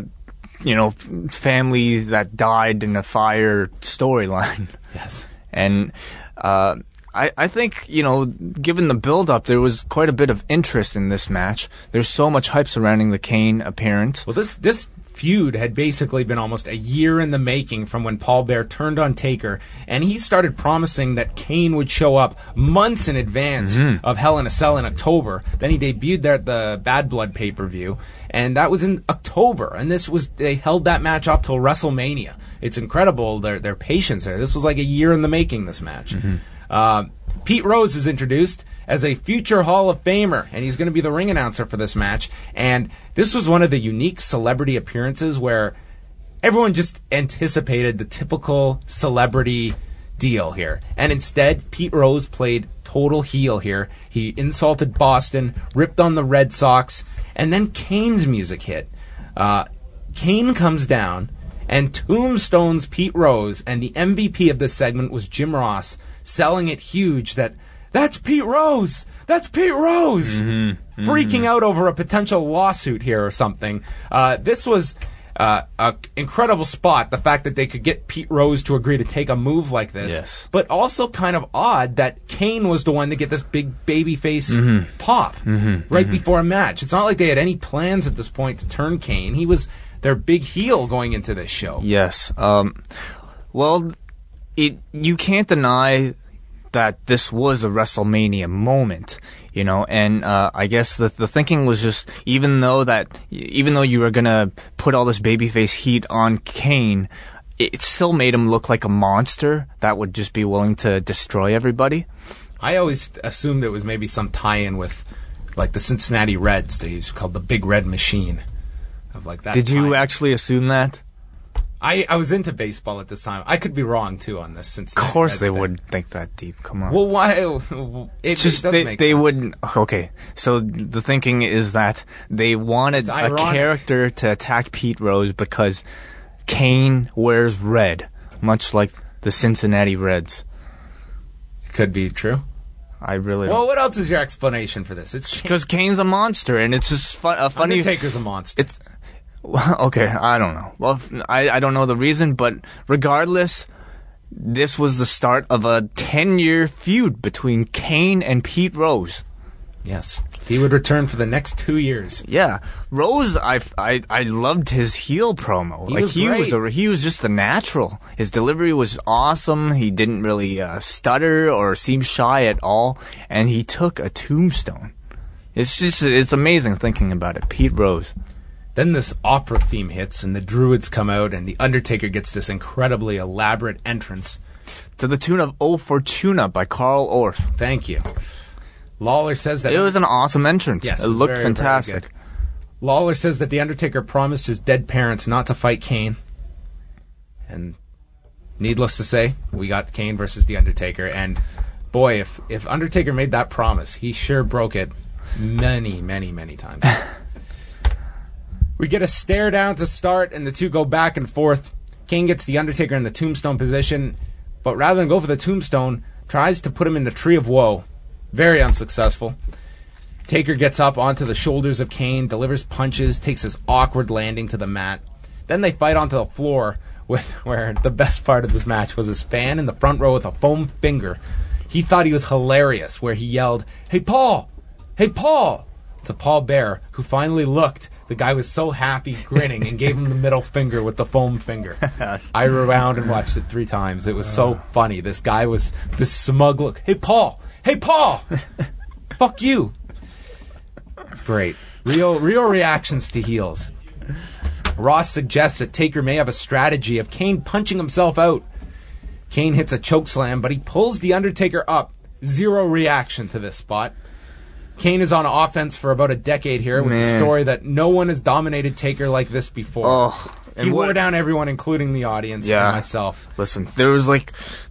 family that died in a fire storyline. Yes. And I think, given the build-up, there was quite a bit of interest in this match. There's so much hype surrounding the Kane appearance. Well, this feud had basically been almost a year in the making from when Paul Bearer turned on Taker, and he started promising that Kane would show up months in advance of Hell in a Cell in October. Then he debuted there at the Bad Blood pay-per-view, and that was in October, and they held that match up till WrestleMania. It's incredible, their patience there. This was like a year in the making, this match. Pete Rose is introduced as a future Hall of Famer, and he's going to be the ring announcer for this match. And this was one of the unique celebrity appearances where everyone just anticipated the typical celebrity deal here. And instead, Pete Rose played total heel here. He insulted Boston, ripped on the Red Sox, and then Kane's music hit. Kane comes down and tombstones Pete Rose, and the MVP of this segment was Jim Ross, selling it huge that's Pete Rose! That's Pete Rose! Freaking out over a potential lawsuit here or something. This was an incredible spot, the fact that they could get Pete Rose to agree to take a move like this. Yes. But also kind of odd that Kane was the one to get this big babyface pop right before a match. It's not like they had any plans at this point to turn Kane. He was their big heel going into this show. Yes. Well, you can't deny that this was a WrestleMania moment, and I guess the thinking was just, even though you were gonna put all this babyface heat on Kane, it still made him look like a monster that would just be willing to destroy everybody. I always assumed it was maybe some tie-in with like the Cincinnati Reds. They used to call the Big Red Machine. Of like that. Did you actually assume that? I was into baseball at this time. I could be wrong too on this. Since of course they wouldn't think that deep. Come on. Well, why? It just doesn't make they sense. wouldn't. Okay, so the thinking is that they wanted a character to attack Pete Rose because Kane wears red, much like the Cincinnati Reds. Could be true. I really. Well, what else is your explanation for this? It's because Kane's a monster, and it's just a funny. Undertaker's a monster. It's. Well, okay, I don't know. Well, I don't know the reason, but regardless, this was the start of a 10-year feud between Kane and Pete Rose. Yes. He would return for the next 2 years. Yeah. Rose, I loved his heel promo. He was just the natural. His delivery was awesome. He didn't really stutter or seem shy at all, and he took a tombstone. It's amazing thinking about it. Pete Rose. Then this opera theme hits, and the Druids come out, and The Undertaker gets this incredibly elaborate entrance. To the tune of O Fortuna by Carl Orff. Thank you. Lawler says that... It was an awesome entrance. Yes, it looked very, fantastic. very good. Lawler says that The Undertaker promised his dead parents not to fight Kane. And needless to say, we got Kane versus The Undertaker. And boy, if Undertaker made that promise, he sure broke it. many, many, many times. We get a stare down to start, and the two go back and forth. Kane gets the Undertaker in the tombstone position, but rather than go for the tombstone, tries to put him in the Tree of Woe. Very unsuccessful. Taker gets up onto the shoulders of Kane, delivers punches, takes his awkward landing to the mat. Then they fight onto the floor, where the best part of this match was his fan in the front row with a foam finger. He thought he was hilarious, where he yelled, "Hey, Paul! Hey, Paul!" to Paul Bearer, who finally looked. The guy was so happy, grinning, and gave him the middle finger with the foam finger. I rewound and watched it 3 times. It was so funny. This guy was this smug look. Hey, Paul! Hey, Paul! Fuck you! It's great. Real reactions to heels. Ross suggests that Taker may have a strategy of Kane punching himself out. Kane hits a chokeslam, but he pulls the Undertaker up. 0 reaction to this spot. Kane is on offense for about a decade here with the story that no one has dominated Taker like this before. He wore down everyone, including the audience and myself. Listen, there were like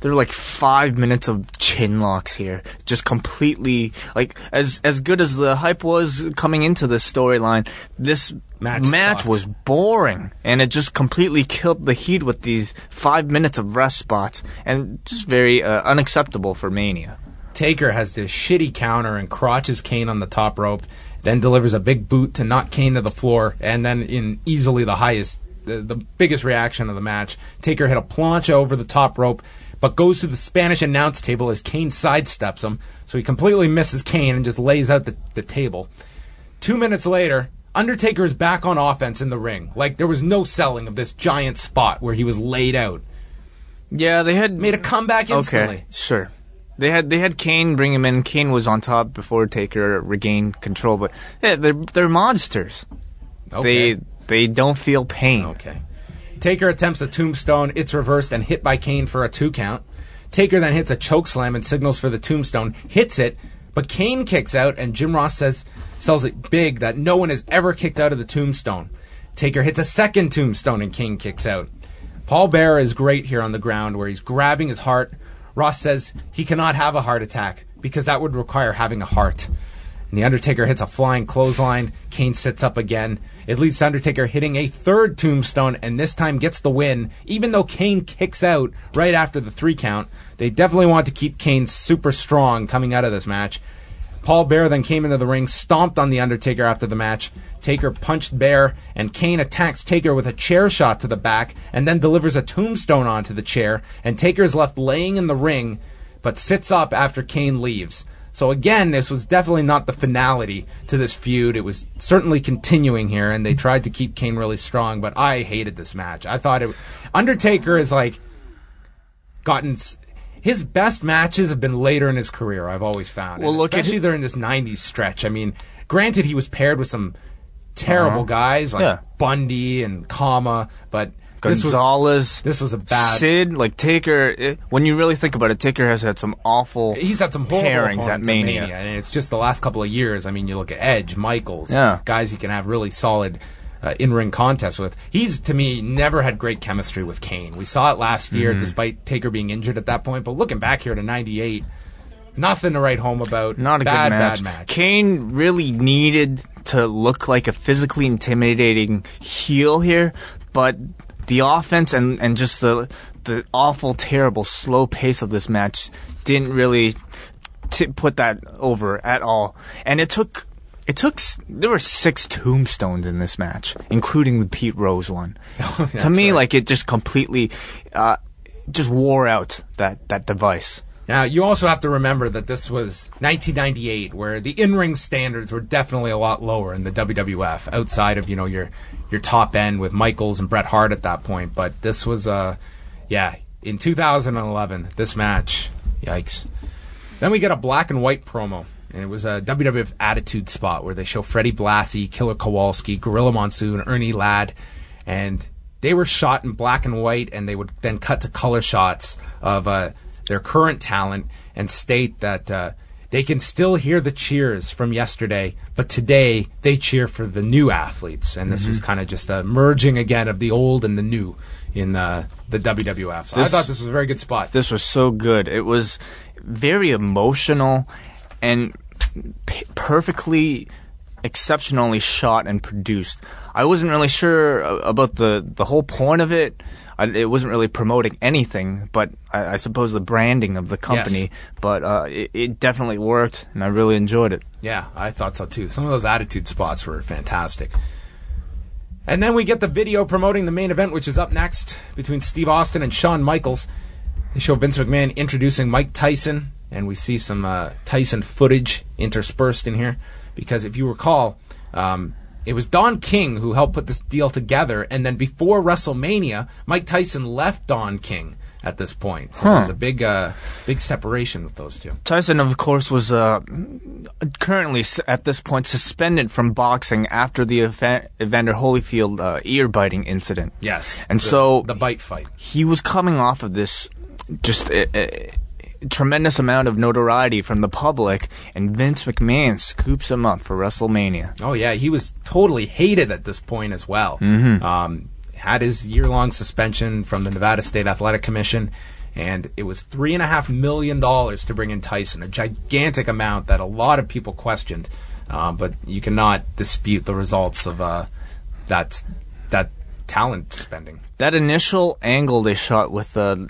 5 minutes of chin locks here, just completely like as good as the hype was coming into this storyline. This match was boring, and it just completely killed the heat with these 5 minutes of rest spots, and just very unacceptable for Mania. Taker has this shitty counter and crotches Kane on the top rope, then delivers a big boot to knock Kane to the floor, and then in easily the biggest reaction of the match, Taker hit a plancha over the top rope, but goes to the Spanish announce table as Kane sidesteps him, so he completely misses Kane and just lays out the table. 2 minutes later, Undertaker is back on offense in the ring. Like, there was no selling of this giant spot where he was laid out. Yeah, they had made a comeback instantly. Okay, sure. They had Kane bring him in. Kane was on top before Taker regained control, but they're monsters. Okay. They don't feel pain. Okay. Taker attempts a tombstone. It's reversed and hit by Kane for a 2 count. Taker then hits a chokeslam and signals for the tombstone. Hits it, but Kane kicks out, and Jim Ross sells it big that no one has ever kicked out of the tombstone. Taker hits a second tombstone, and Kane kicks out. Paul Bearer is great here on the ground, where he's grabbing his heart. Ross says he cannot have a heart attack because that would require having a heart. And the Undertaker hits a flying clothesline. Kane sits up again. It leads to Undertaker hitting a 3rd tombstone, and this time gets the win, even though Kane kicks out right after the 3 count. They definitely want to keep Kane super strong coming out of this match. Paul Bearer then came into the ring, stomped on the Undertaker after the match. Taker punched Bear, and Kane attacks Taker with a chair shot to the back, and then delivers a tombstone onto the chair, and Taker is left laying in the ring, but sits up after Kane leaves. So again, this was definitely not the finality to this feud. It was certainly continuing here, and they tried to keep Kane really strong, but I hated this match. I thought Undertaker has gotten... His best matches have been later in his career, I've always found. Well, especially during this 90s stretch. I mean, granted, he was paired with some terrible guys like Bundy and Kama, but Gonzalez, this was a bad... Sid, Taker, when you really think about it, Taker has had some awful He's had some horrible pairings at Mania. And it's just the last couple of years. I mean, you look at Edge, Michaels, guys he can have really solid in-ring contests with. He's, to me, never had great chemistry with Kane. We saw it last year, despite Taker being injured at that point, but looking back here to 98, nothing to write home about. Not a bad match. Kane really needed to look like a physically intimidating heel here, but the offense and just the awful, terrible, slow pace of this match didn't really put that over at all. And there were 6 tombstones in this match, including the Pete Rose one. To me, it just completely just wore out that device. Now, you also have to remember that this was 1998, where the in-ring standards were definitely a lot lower in the WWF, outside of, your top end with Michaels and Bret Hart at that point. But this was, in 2011, this match, yikes. Then we get a black and white promo, and it was a WWF Attitude spot where they show Freddie Blassie, Killer Kowalski, Gorilla Monsoon, Ernie Ladd, and they were shot in black and white, and they would then cut to color shots of their current talent and state that they can still hear the cheers from yesterday, but today they cheer for the new athletes. And this was kind of just a merging again of the old and the new in the WWF. So I thought this was a very good spot. This was so good. It was very emotional, and perfectly, exceptionally shot and produced. I wasn't really sure about the whole point of it. It wasn't really promoting anything, but I suppose the branding of the company. Yes. But it definitely worked, and I really enjoyed it. Yeah, I thought so too. Some of those attitude spots were fantastic. And then we get the video promoting the main event, which is up next between Steve Austin and Shawn Michaels. They show Vince McMahon introducing Mike Tyson, and we see some Tyson footage interspersed in here. Because if you recall, it was Don King who helped put this deal together, and then before WrestleMania, Mike Tyson left Don King at this point. So there's a big separation with those two. Tyson, of course, was currently at this point suspended from boxing after the Evander Holyfield ear-biting incident. Yes. And so the bite fight. He was coming off of this just tremendous amount of notoriety from the public, and Vince McMahon scoops him up for WrestleMania. Oh yeah, he was totally hated at this point as well. Had his year-long suspension from the Nevada State Athletic Commission, and it was $3.5 million to bring in Tyson, a gigantic amount that a lot of people questioned, but you cannot dispute the results of that talent spending. That initial angle they shot with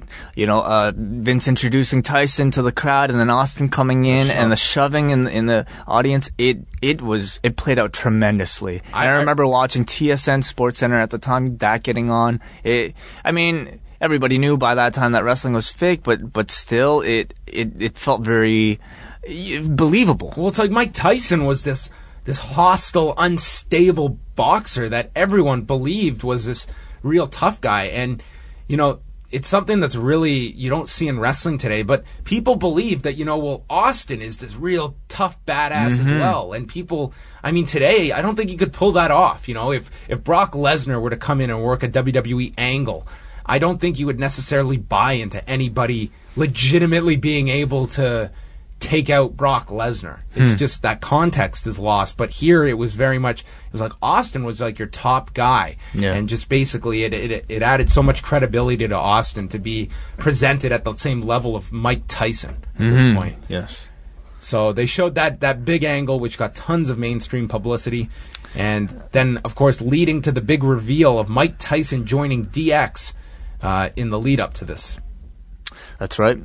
Vince introducing Tyson to the crowd and then Austin coming in and the shoving in the audience, it played out tremendously. I remember watching TSN SportsCenter at the time, that getting on. Everybody knew by that time that wrestling was fake, but still it felt very believable. Well, it's like Mike Tyson was this hostile, unstable boxer that everyone believed was this real tough guy. And, it's something that's really, you don't see in wrestling today, but people believe that, Austin is this real tough badass as well. And people, today, I don't think you could pull that off. If Brock Lesnar were to come in and work a WWE angle, I don't think you would necessarily buy into anybody legitimately being able to take out Brock Lesnar. It's just that context is lost. But here it was very much, it was like Austin was like your top guy. Yeah. And just basically it added so much credibility to Austin to be presented at the same level of Mike Tyson at this point. Yes. So they showed that big angle, which got tons of mainstream publicity. And then, of course, leading to the big reveal of Mike Tyson joining DX in the lead up to this. That's right.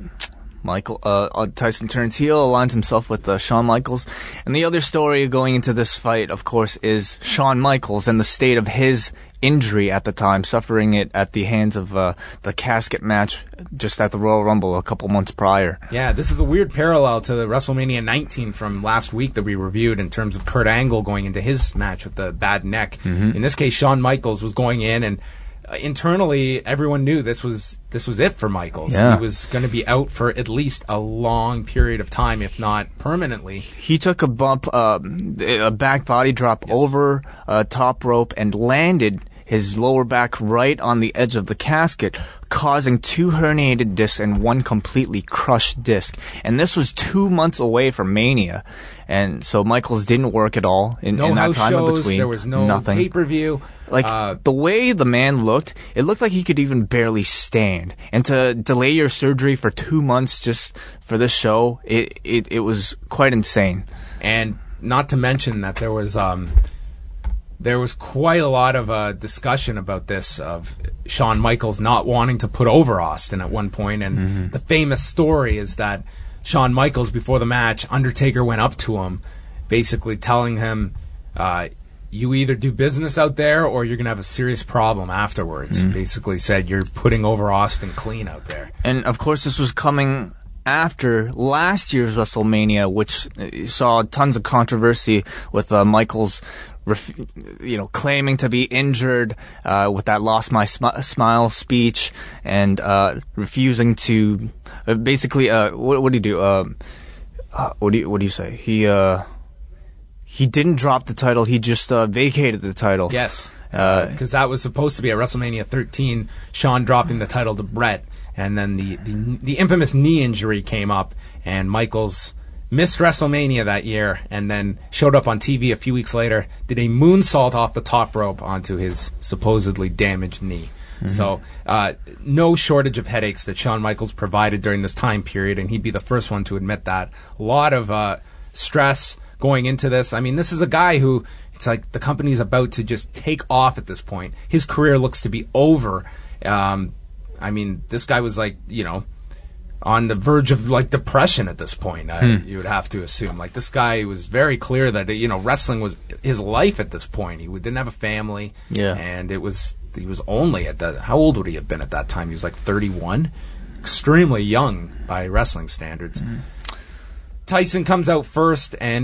Tyson turns heel, aligns himself with Shawn Michaels. And the other story going into this fight, of course, is Shawn Michaels and the state of his injury at the time, suffering it at the hands of the casket match just at the Royal Rumble a couple months prior. Yeah, this is a weird parallel to the WrestleMania 19 from last week that we reviewed in terms of Kurt Angle going into his match with the bad neck. In this case, Shawn Michaels was going in, and internally, everyone knew this was it for Michaels. Yeah. He was going to be out for at least a long period of time, if not permanently. He took a bump, a back body drop over a top rope and landed his lower back right on the edge of the casket, causing 2 herniated discs and 1 completely crushed disc. And this was 2 months away from Mania. And so Michaels didn't work at all in that time in between. There was nothing. Pay-per-view. The way the man looked, it looked like he could even barely stand. And to delay your surgery for 2 months just for this show, it was quite insane. And not to mention that there was quite a lot of discussion about this, of Shawn Michaels not wanting to put over Austin at one point. And the famous story is that Shawn Michaels, before the match, Undertaker went up to him, basically telling him, you either do business out there or you're going to have a serious problem afterwards. Basically said, you're putting over Austin clean out there. And, of course, this was coming after last year's WrestleMania, which saw tons of controversy with Michaels claiming to be injured with that "Lost My Smile" speech, and refusing to basically what do you do? What do you say? He didn't drop the title. He just vacated the title. Yes, because that was supposed to be at WrestleMania 13. Shawn dropping the title to Brett, and then the infamous knee injury came up, and Michaels missed WrestleMania that year, and then showed up on TV a few weeks later, did a moonsault off the top rope onto his supposedly damaged knee. So, no shortage of headaches that Shawn Michaels provided during this time period, and he'd be the first one to admit that. A lot of stress going into this. I mean, this is a guy who, it's like the company's about to just take off at this point. His career looks to be over. I mean, this guy was like, on the verge of like depression at this point. You would have to assume. Like, this guy was very clear that wrestling was his life at this point. He didn't have a family. Yeah. And he was only at that. How old would he have been at that time? He was like 31, extremely young by wrestling standards. Tyson comes out first, and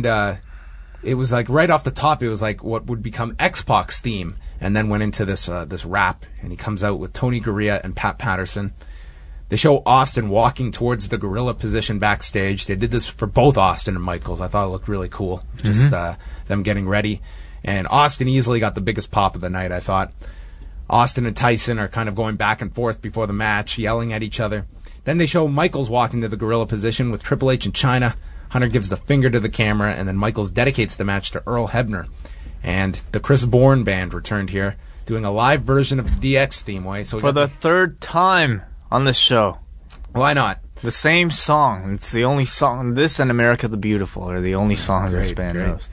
it was like right off the top, it was like what would become X-Pac's theme, and then went into this rap, and he comes out with Tony Gurria and Pat Patterson. They show Austin walking towards the gorilla position backstage. They did this for both Austin and Michaels. I thought it looked really cool, just them getting ready. And Austin easily got the biggest pop of the night, I thought. Austin and Tyson are kind of going back and forth before the match, yelling at each other. Then they show Michaels walking to the gorilla position with Triple H and Chyna. Hunter gives the finger to the camera, and then Michaels dedicates the match to Earl Hebner. And the Chris Bourne band returned here, doing a live version of the DX theme. So for the third time on this show. Why not? The same song. It's the only song. This and America the Beautiful are the only songs this band knows.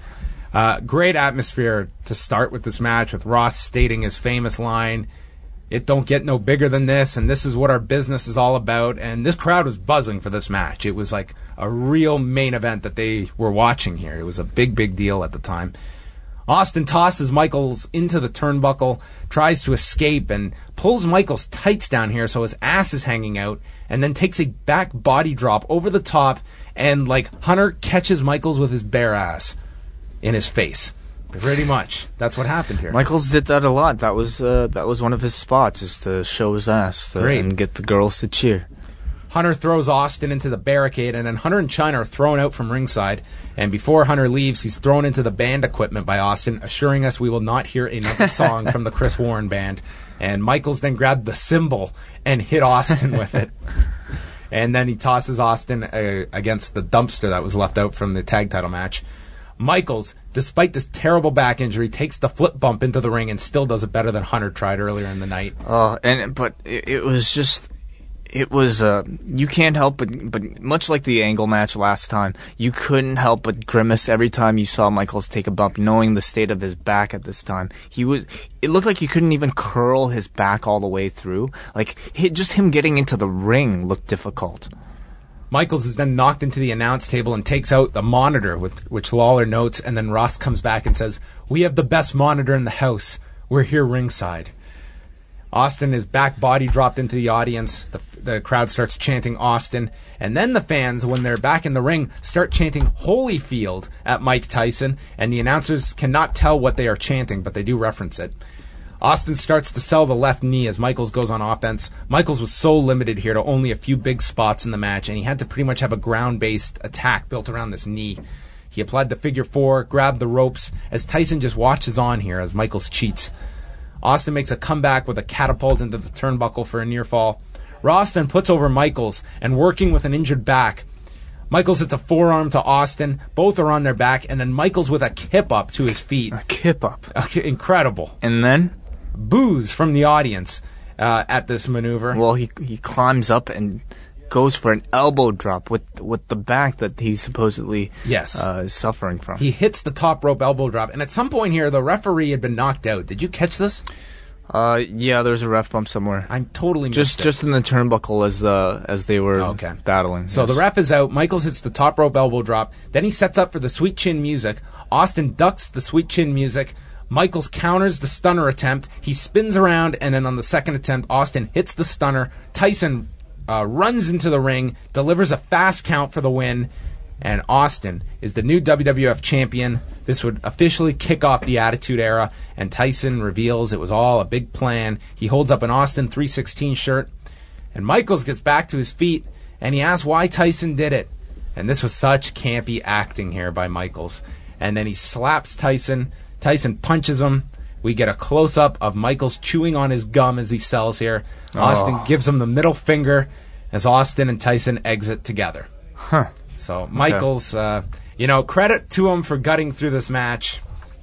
Great atmosphere to start with this match, with Ross stating his famous line, "It don't get no bigger than this, and this is what our business is all about." And this crowd was buzzing for this match. It was like a real main event that they were watching here. It was a big, big deal at the time. Austin tosses Michaels into the turnbuckle, tries to escape, and pulls Michaels' tights down here so his ass is hanging out, and then takes a back body drop over the top, and like Hunter catches Michaels with his bare ass in his face. Pretty much. That's what happened here. Michaels did that a lot. That was one of his spots, is to show his ass and get the girls to cheer. Hunter throws Austin into the barricade, and then Hunter and Chyna are thrown out from ringside. And before Hunter leaves, he's thrown into the band equipment by Austin, assuring us we will not hear another song from the Chris Warren band. And Michaels then grabbed the cymbal and hit Austin with it. And then he tosses Austin against the dumpster that was left out from the tag title match. Michaels, despite this terrible back injury, takes the flip bump into the ring and still does it better than Hunter tried earlier in the night. But it was just... It was, you can't help but much like the Angle match last time, you couldn't help but grimace every time you saw Michaels take a bump, knowing the state of his back at this time. It looked like he couldn't even curl his back all the way through. Like, just him getting into the ring looked difficult. Michaels is then knocked into the announce table and takes out the monitor, which Lawler notes, and then Ross comes back and says, "We have the best monitor in the house. We're here ringside." Austin is back body dropped into the audience. The crowd starts chanting Austin. And then the fans, when they're back in the ring, start chanting Holyfield at Mike Tyson. And the announcers cannot tell what they are chanting, but they do reference it. Austin starts to sell the left knee as Michaels goes on offense. Michaels was so limited here to only a few big spots in the match, and he had to pretty much have a ground-based attack built around this knee. He applied the figure four, grabbed the ropes, as Tyson just watches on here as Michaels cheats. Austin makes a comeback with a catapult into the turnbuckle for a near fall. Ross then puts over Michaels, and working with an injured back, Michaels hits a forearm to Austin. Both are on their back, and then Michaels with a kip up to his feet. A kip up. Incredible. And then? Boos from the audience at this maneuver. Well, he climbs up and goes for an elbow drop with the back that he's supposedly is suffering from. He hits the top rope elbow drop, and at some point here, the referee had been knocked out. Did you catch this? Yeah, there's a ref bump somewhere. I'm totally missed just in the turnbuckle as they were battling. So the ref is out. Michaels hits the top rope elbow drop. Then he sets up for the sweet chin music. Austin ducks the sweet chin music. Michaels counters the stunner attempt. He spins around, and then on the second attempt, Austin hits the stunner. Tyson runs into the ring, delivers a fast count for the win, and Austin is the new WWF champion. This would officially kick off the Attitude Era, and Tyson reveals it was all a big plan. He holds up an Austin 316 shirt, and Michaels gets back to his feet, and he asks why Tyson did it. And this was such campy acting here by Michaels. And then he slaps Tyson. Tyson punches him. We get a close-up of Michaels chewing on his gum as he sells here. Austin gives him the middle finger as Austin and Tyson exit together. Huh. So Michaels, credit to him for gutting through this match.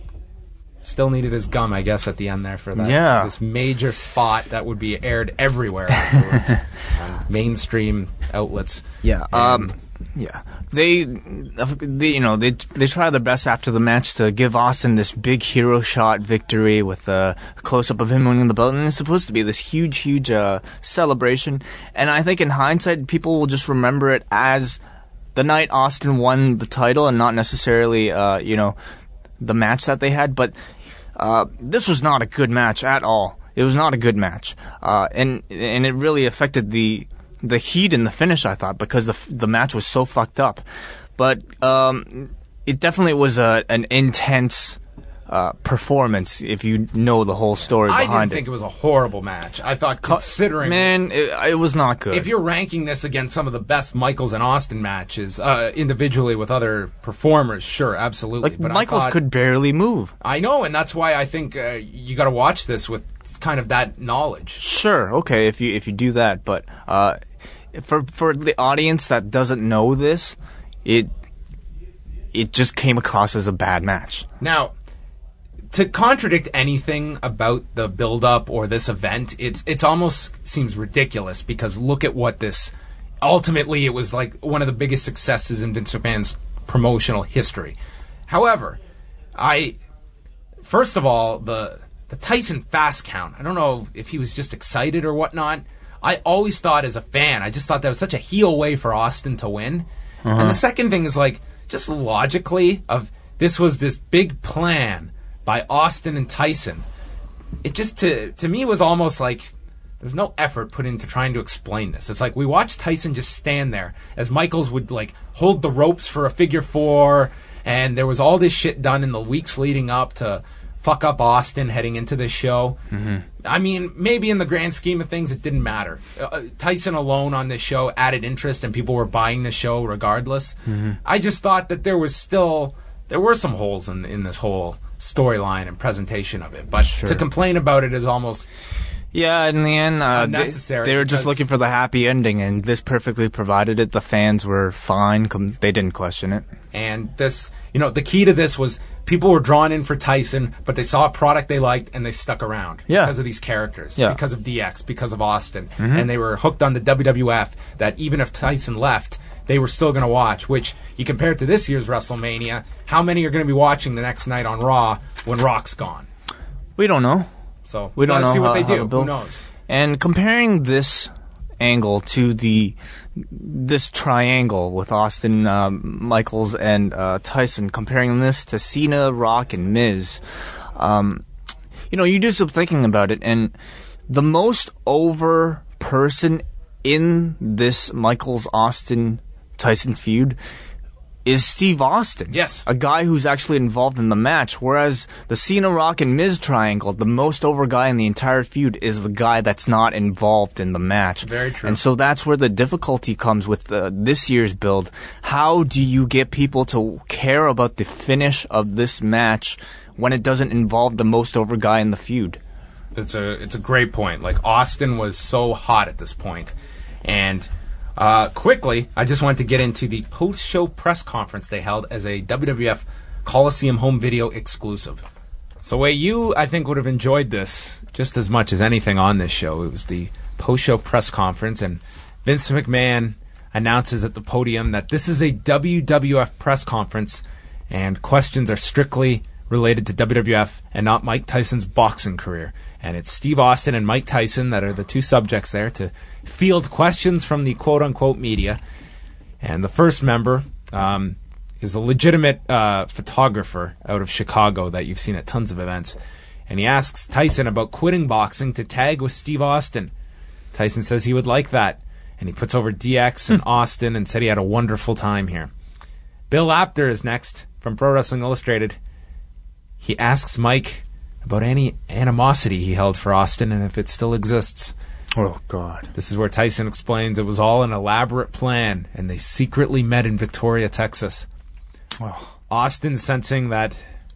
Still needed his gum, I guess, at the end there for that. Yeah. This major spot that would be aired everywhere afterwards on mainstream outlets. Yeah. Yeah, they try their best after the match to give Austin this big hero shot victory with a close up of him winning the belt, and it's supposed to be this huge celebration. And I think in hindsight, people will just remember it as the night Austin won the title, and not necessarily the match that they had. But this was not a good match at all. It was not a good match, and it really affected the heat in the finish, I thought, because the match was so fucked up. But it definitely was an intense performance, if you know the whole story behind it. I didn't think it was a horrible match. I thought, considering... Man, it was not good. If you're ranking this against some of the best Michaels and Austin matches, individually with other performers, sure, absolutely. But Michaels could barely move. I know, and that's why I think you got to watch this with kind of that knowledge. Sure, okay, if you do that, but for the audience that doesn't know this, it just came across as a bad match. Now, to contradict anything about the build-up or this event, it's almost seems ridiculous, because look at what this... Ultimately, it was like one of the biggest successes in Vince McMahon's promotional history. However, first of all, the Tyson fast count, I don't know if he was just excited or whatnot. I always thought, as a fan, I just thought that was such a heel way for Austin to win. And the second thing is, like, just logically, this was this big plan by Austin and Tyson. It just, to me, was almost like there was no effort put into trying to explain this. It's like we watched Tyson just stand there as Michaels would, like, hold the ropes for a figure four, and there was all this shit done in the weeks leading up to fuck up Austin heading into this show. I mean, maybe in the grand scheme of things, it didn't matter. Tyson alone on this show added interest, and people were buying the show regardless. I just thought that there were some holes in this whole storyline and presentation of it. But to complain about it is almost... Yeah, in the end, unnecessary. They were just looking for the happy ending, and this perfectly provided it. The fans were fine. They didn't question it. And this, the key to this was people were drawn in for Tyson, but they saw a product they liked, and they stuck around because of these characters, because of DX, because of Austin. And they were hooked on the WWF, that even if Tyson left, they were still going to watch, which you compare it to this year's WrestleMania, how many are going to be watching the next night on Raw when Rock's gone? We don't know. So we don't know see what they do. Who knows? And comparing this angle to this triangle with Austin, Michaels, and Tyson, comparing this to Cena, Rock, and Miz, you do some thinking about it, and the most over person in this Michaels, Austin, Tyson feud is Steve Austin. Yes. A guy who's actually involved in the match, whereas the Cena, Rock, and Miz triangle, the most over guy in the entire feud is the guy that's not involved in the match. Very true. And so that's where the difficulty comes with this year's build. How do you get people to care about the finish of this match when it doesn't involve the most over guy in the feud? It's a great point. Like, Austin was so hot at this point. And... quickly, I just wanted to get into the post-show press conference they held as a WWF Coliseum home video exclusive. So, you, I think, would have enjoyed this just as much as anything on this show. It was the post-show press conference, and Vince McMahon announces at the podium that this is a WWF press conference, and questions are strictly related to WWF and not Mike Tyson's boxing career. And it's Steve Austin and Mike Tyson that are the two subjects there to field questions from the quote-unquote media. And the first member is a legitimate photographer out of Chicago that you've seen at tons of events. And he asks Tyson about quitting boxing to tag with Steve Austin. Tyson says he would like that. And he puts over DX and Austin and said he had a wonderful time here. Bill Apter is next from Pro Wrestling Illustrated. He asks Mike about any animosity he held for Austin and if it still exists. Oh, God. This is where Tyson explains it was all an elaborate plan, and they secretly met in Victoria, Texas. Oh. Austin, sensing that,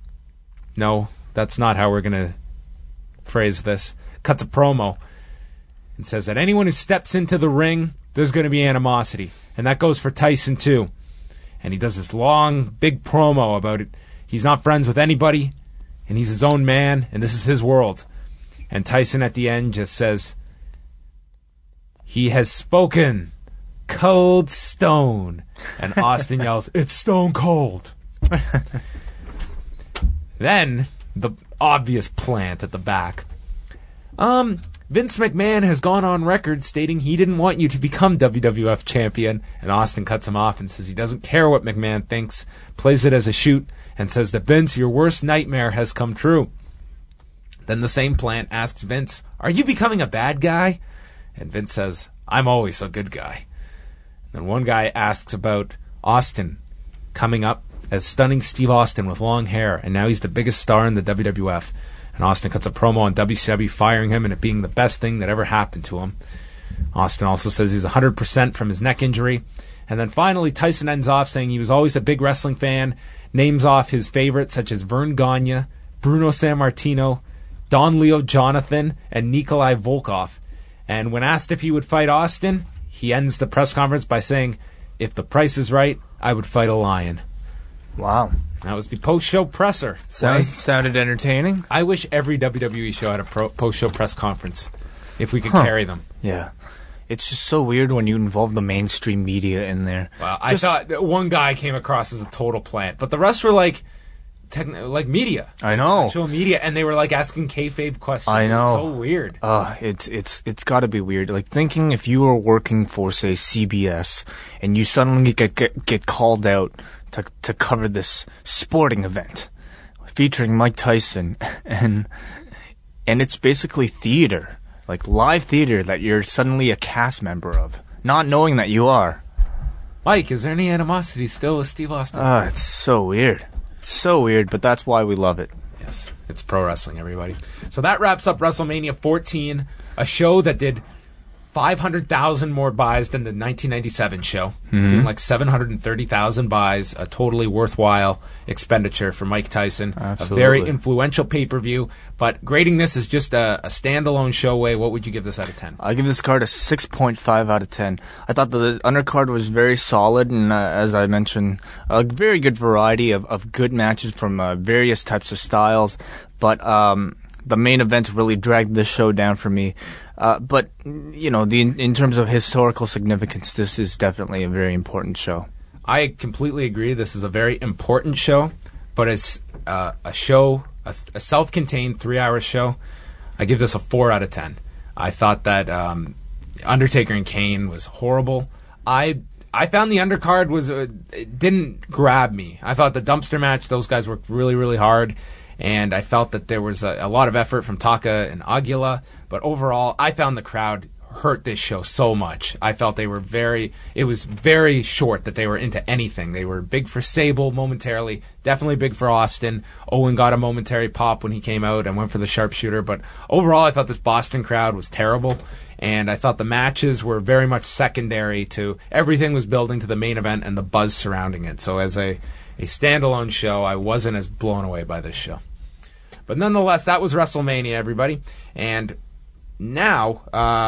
no, that's not how we're going to phrase this, cuts a promo and says that anyone who steps into the ring, there's going to be animosity. And that goes for Tyson, too. And he does this long, big promo about it. He's not friends with anybody, and he's his own man, and this is his world. And Tyson at the end just says, "He has spoken. Cold Stone. And Austin yells, it's Stone Cold. Then, the obvious plant at the back. Vince McMahon has gone on record stating he didn't want you to become WWF champion, and Austin cuts him off and says he doesn't care what McMahon thinks, plays it as a shoot, and says to Vince, your worst nightmare has come true. Then the same plant asks Vince, are you becoming a bad guy? And Vince says, I'm always a good guy. Then one guy asks about Austin coming up as stunning Steve Austin with long hair, and now he's the biggest star in the WWF. And Austin cuts a promo on WCW firing him and it being the best thing that ever happened to him. Austin also says he's 100% from his neck injury. And then finally, Tyson ends off saying he was always a big wrestling fan, names off his favorites such as Vern Gagne, Bruno Sammartino, Don Leo Jonathan, and Nikolai Volkov. And when asked if he would fight Austin, he ends the press conference by saying, if the price is right, I would fight a lion. Wow. That was the post-show presser. Sounded entertaining. I wish every WWE show had a post-show press conference, if we could carry them. Yeah. It's just so weird when you involve the mainstream media in there. Well, I thought that one guy came across as a total plant, but the rest were like media. I know. Actual media, and they were like asking kayfabe questions. I know. It was so weird. It's got to be weird. Like thinking if you were working for, say, CBS, and you suddenly get called out to cover this sporting event featuring Mike Tyson, and it's basically theater, like live theater that you're suddenly a cast member of, not knowing that you are. Mike, is there any animosity still with Steve Austin? It's so weird. It's so weird, but that's why we love it. Yes, it's pro wrestling, everybody. So that wraps up WrestleMania 14, a show that did 500,000 more buys than the 1997 show, doing like 730,000 buys, a totally worthwhile expenditure for Mike Tyson. Absolutely. A very influential pay-per-view, but grading this as just a standalone show, what would you give this out of 10? I give this card a 6.5 out of 10. I thought the undercard was very solid, and as I mentioned, a very good variety of good matches from various types of styles, but the main events really dragged this show down for me. But, you know, in terms of historical significance, this is definitely a very important show. I completely agree. This is a very important show, but as a self-contained 3-hour show, I give this a 4 out of 10. I thought that Undertaker and Kane was horrible. I found the undercard it didn't grab me. I thought the dumpster match, those guys worked really, really hard. And I felt that there was a lot of effort from Taka and Aguila. But overall, I found the crowd hurt this show so much. I felt it was very short that they were into anything. They were big for Sable momentarily, definitely big for Austin. Owen got a momentary pop when he came out and went for the sharpshooter. But overall, I thought this Boston crowd was terrible. And I thought the matches were very much secondary to everything was building to the main event and the buzz surrounding it. So as a standalone show, I wasn't as blown away by this show. But nonetheless, that was WrestleMania, everybody. And now,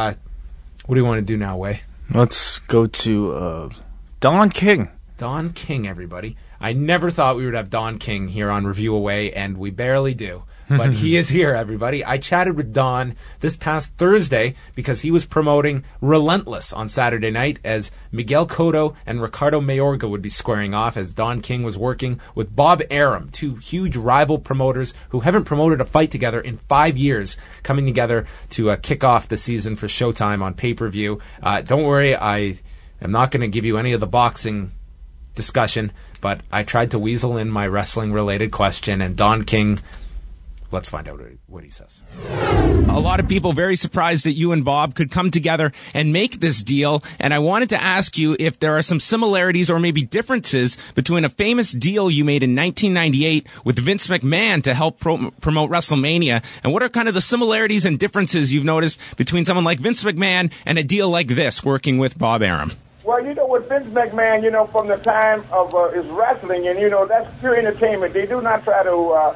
what do you want to do now, Way? Let's go to Don King. Don King, everybody. I never thought we would have Don King here on Review Away, and we barely do. But he is here, everybody. I chatted with Don this past Thursday because he was promoting Relentless on Saturday night as Miguel Cotto and Ricardo Mayorga would be squaring off as Don King was working with Bob Arum, two huge rival promoters who haven't promoted a fight together in 5 years, coming together to kick off the season for Showtime on pay-per-view. Don't worry, I am not going to give you any of the boxing discussion, but I tried to weasel in my wrestling-related question, and Don King... Let's find out what he says. A lot of people very surprised that you and Bob could come together and make this deal. And I wanted to ask you if there are some similarities or maybe differences between a famous deal you made in 1998 with Vince McMahon to help promote WrestleMania. And what are kind of the similarities and differences you've noticed between someone like Vince McMahon and a deal like this working with Bob Arum? Well, with Vince McMahon, from the time of his wrestling, and, that's pure entertainment. They do not try to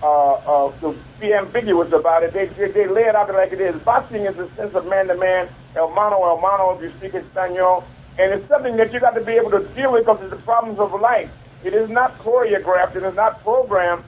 be ambiguous about it. They lay it out like it is. Boxing is a sense of man-to-man, el mano, if you speak Espanol, and it's something that you got to be able to deal with because it's the problems of life. It is not choreographed. It is not programmed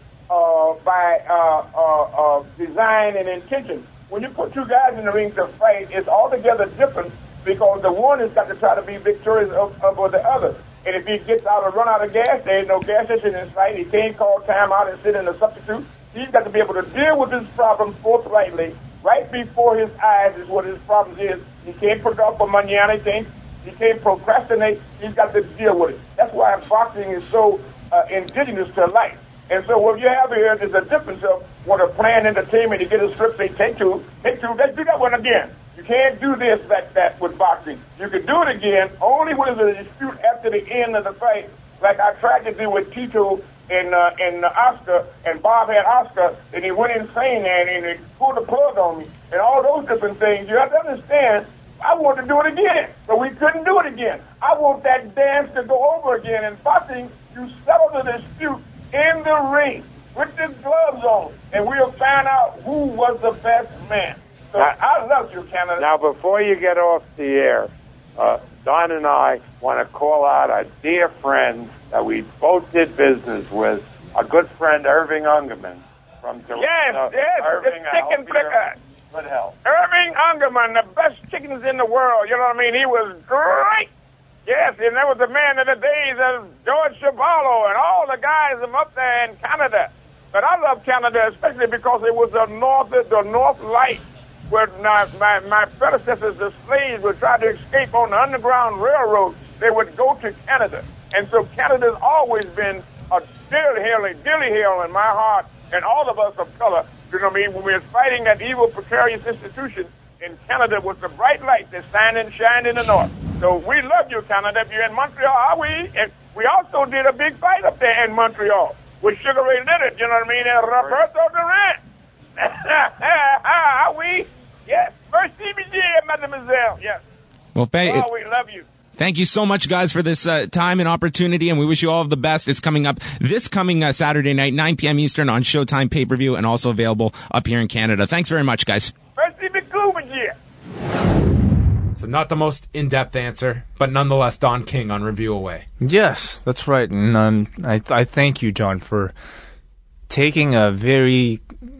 by design and intention. When you put two guys in the ring to fight, it's altogether different because the one has got to try to be victorious over the other. And if he gets out of run out of gas, there ain't no gas station in sight. He can't call time out and sit in a substitute. He's got to be able to deal with his problems forthrightly. Right before his eyes is what his problems is. He can't put it off for mañana. He can't procrastinate. He's got to deal with it. That's why boxing is so indigenous to life. And so what you have here is a difference of what a planned entertainment, you get a script, say, take two, let's do that one again. You can't do this like that with boxing. You can do it again only when there's a dispute after the end of the fight, like I tried to do with Tito and Oscar, and Bob had Oscar, and he went insane there, and he pulled the plug on me, and all those different things. You have to understand, I wanted to do it again, but we couldn't do it again. I want that dance to go over again. In boxing, you settle the dispute in the ring with the gloves on, and we'll find out who was the best man. So I love you, Canada. Now, before you get off the air, Don and I want to call out a dear friend that we both did business with, a good friend, Irving Ungerman from Toronto. Yes, Irving, the chicken picker. Good health. Irving Ungerman, the best chickens in the world. You know what I mean? He was great. Yes, and there was a man in the days of George Chavallo and all the guys from up there in Canada. But I love Canada especially because it was the North Light, where my predecessors, the slaves, would try to escape on the Underground Railroad. They would go to Canada. And so Canada's always been a dilly hill in my heart, and all of us of color. You know what I mean? When we were fighting that evil, precarious institution, in Canada was the bright light that shined in the north. So we love you, Canada. If you're in Montreal, we also did a big fight up there in Montreal with Sugar Ray Leonard, you know what I mean, and Roberto Duran. We? Yes. Merci, mademoiselle. Yes. Well, we love you. Thank you so much, guys, for this time and opportunity, and we wish you all of the best. It's coming up this coming Saturday night, 9 p.m. Eastern on Showtime pay-per-view, and also available up here in Canada. Thanks very much, guys. Merci beaucoup, monsieur. So not the most in-depth answer, but nonetheless, Don King on Review Away. Yes, that's right. And I thank you, John, for taking a very,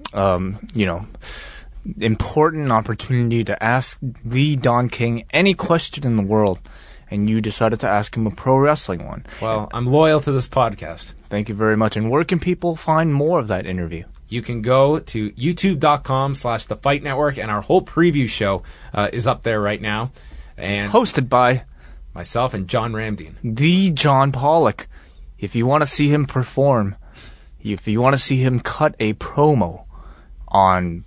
important opportunity to ask the Don King any question in the world, and you decided to ask him a pro wrestling one. Well, I'm loyal to this podcast. Thank you very much. And where can people find more of that interview? You can go to youtube.com/The Fight Network, and our whole preview show is up there right now. And hosted by myself and John Ramdeen. The John Pollock. If you want to see him perform, if you want to see him cut a promo on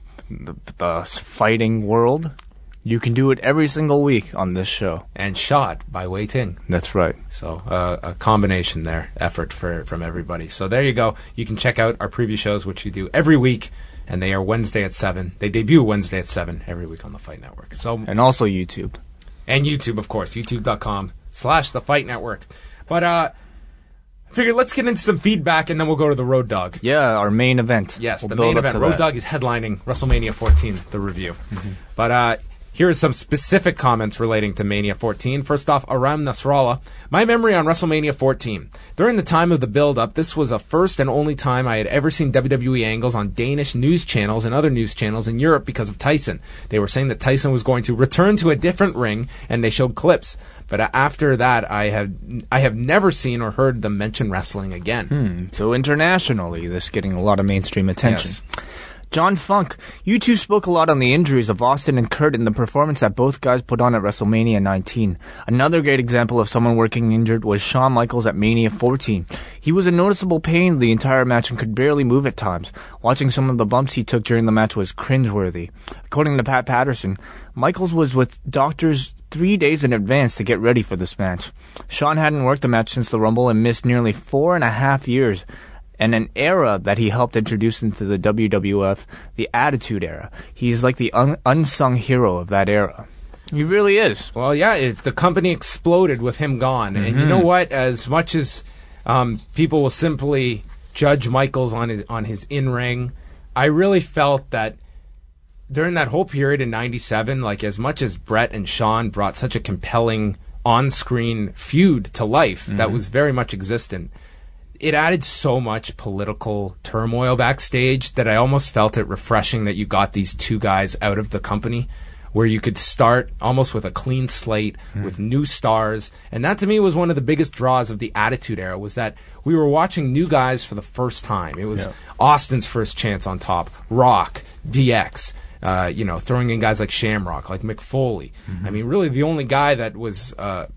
the fighting world, you can do it every single week on this show. And shot by Wei Ting. That's right. So a combination there, effort from everybody. So there you go. You can check out our preview shows, which we do every week, and they are Wednesday at 7. They debut Wednesday at 7 every week on the Fight Network. So and also YouTube. And YouTube, of course. YouTube.com/The Fight Network. But I figured let's get into some feedback, and then we'll go to the Road Dogg. Yeah, our main event. Yes, the main event. Road Dogg is headlining WrestleMania 14, the review. Mm-hmm. But here are some specific comments relating to Mania 14. First off, Aram Nasrallah. My memory on WrestleMania 14. During the time of the build-up, this was the first and only time I had ever seen WWE angles on Danish news channels and other news channels in Europe because of Tyson. They were saying that Tyson was going to return to a different ring, and they showed clips. But after that, I have never seen or heard them mention wrestling again. So internationally, this getting a lot of mainstream attention. Yes. John Funk, you two spoke a lot on the injuries of Austin and Kurt in the performance that both guys put on at WrestleMania 19. Another great example of someone working injured was Shawn Michaels at Mania 14. He was in noticeable pain the entire match and could barely move at times. Watching some of the bumps he took during the match was cringeworthy. According to Pat Patterson, Michaels was with doctors 3 days in advance to get ready for this match. Shawn hadn't worked the match since the Rumble and missed nearly 4.5 years. And an era that he helped introduce into the WWF, the Attitude Era. He's like the unsung hero of that era. He really is. Well, yeah, the company exploded with him gone. Mm-hmm. And you know what? As much as people will simply judge Michaels on his in-ring, I really felt that during that whole period in 97, like as much as Bret and Shawn brought such a compelling on-screen feud to life that was very much existent, it added so much political turmoil backstage that I almost felt it refreshing that you got these two guys out of the company. where you could start almost with a clean slate with new stars. And that to me was one of the biggest draws of the Attitude Era, was that we were watching new guys for the first time. It was Austin's first chance on top, Rock, DX, throwing in guys like Shamrock, like Mick Foley. I mean, really the only guy that was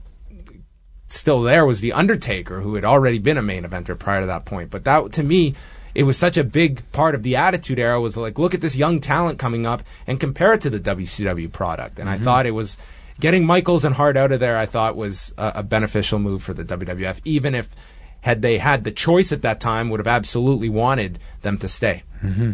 still there was The Undertaker, who had already been a main eventer prior to that point. But that, to me, it was such a big part of the Attitude Era, was like, look at this young talent coming up and compare it to the WCW product. And I thought it was, getting Michaels and Hart out of there, I thought was a beneficial move for the WWF, even if, had they had the choice at that time, would have absolutely wanted them to stay.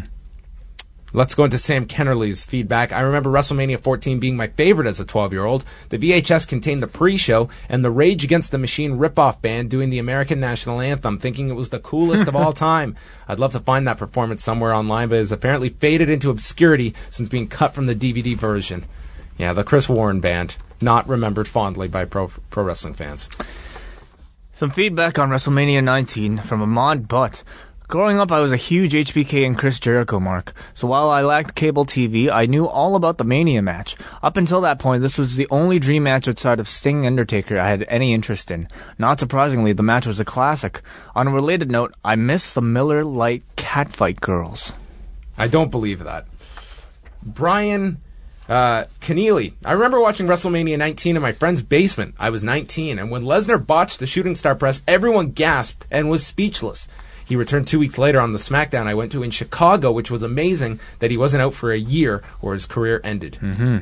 Let's go into Sam Kennerly's feedback. I remember WrestleMania 14 being my favorite as a 12-year-old. The VHS contained the pre-show and the Rage Against the Machine ripoff band doing the American National Anthem, thinking it was the coolest of all time. I'd love to find that performance somewhere online, but it has apparently faded into obscurity since being cut from the DVD version. Yeah, the Chris Warren band, not remembered fondly by pro wrestling fans. Some feedback on WrestleMania 19 from Ahmad Butt. Growing up, I was a huge HBK and Chris Jericho mark, so while I lacked cable TV, I knew all about the Mania match. Up until that point, this was the only dream match outside of Sting Undertaker I had any interest in. Not surprisingly, the match was a classic. On a related note, I miss the Miller Lite catfight girls. I don't believe that. Brian Keneally. I remember watching WrestleMania 19 in my friend's basement. I was 19, and when Lesnar botched the shooting star press, everyone gasped and was speechless. He returned 2 weeks later on the SmackDown I went to in Chicago, which was amazing that he wasn't out for a year or his career ended.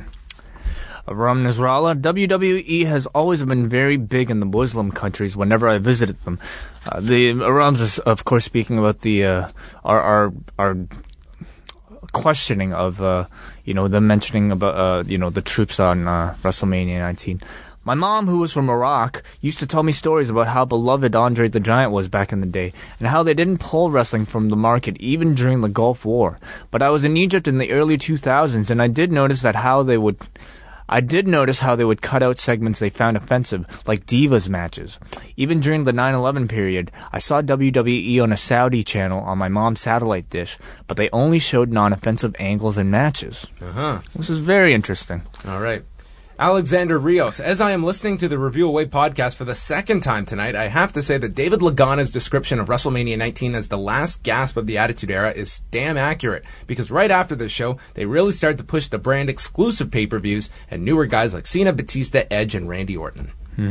Ram Nasrallah, WWE has always been very big in the Muslim countries whenever I visited them. The Arams is, of course, speaking about the our questioning of them mentioning about the troops on WrestleMania 19. My mom, who was from Iraq, used to tell me stories about how beloved Andre the Giant was back in the day, and how they didn't pull wrestling from the market even during the Gulf War. But I was in Egypt in the early 2000s, and I did notice how they would cut out segments they found offensive, like Divas matches. Even during the 9/11 period, I saw WWE on a Saudi channel on my mom's satellite dish, but they only showed non-offensive angles and matches. This is very interesting. All right. Alexander Rios. As I am listening to the Review Away podcast for the second time tonight, I have to say that David Lagana's description of WrestleMania 19 as the last gasp of the Attitude Era is damn accurate, because right after the show, they really started to push the brand exclusive pay-per-views and newer guys like Cena, Batista, Edge, and Randy Orton.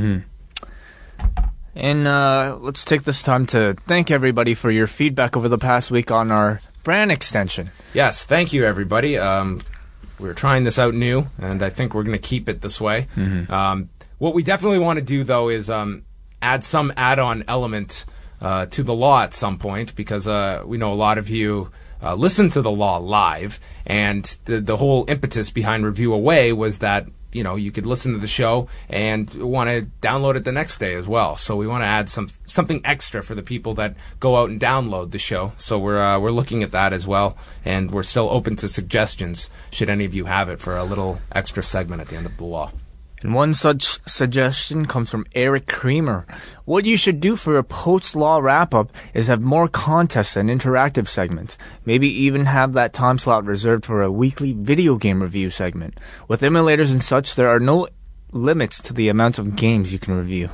And let's take this time to thank everybody for your feedback over the past week on our brand extension. Yes, thank you, everybody. We're trying this out new, and I think we're going to keep it this way. What we definitely want to do, though, is add some add-on element to the law at some point, because we know a lot of you listen to the law live, and the whole impetus behind Review Away was that you could listen to the show and want to download it the next day as well. So we want to add something extra for the people that go out and download the show. So we're looking at that as well, and we're still open to suggestions should any of you have it for a little extra segment at the end of the law. And one such suggestion comes from Eric Creamer. What you should do for a post-law wrap-up is have more contests and interactive segments. Maybe even have that time slot reserved for a weekly video game review segment. With emulators and such, there are no limits to the amount of games you can review.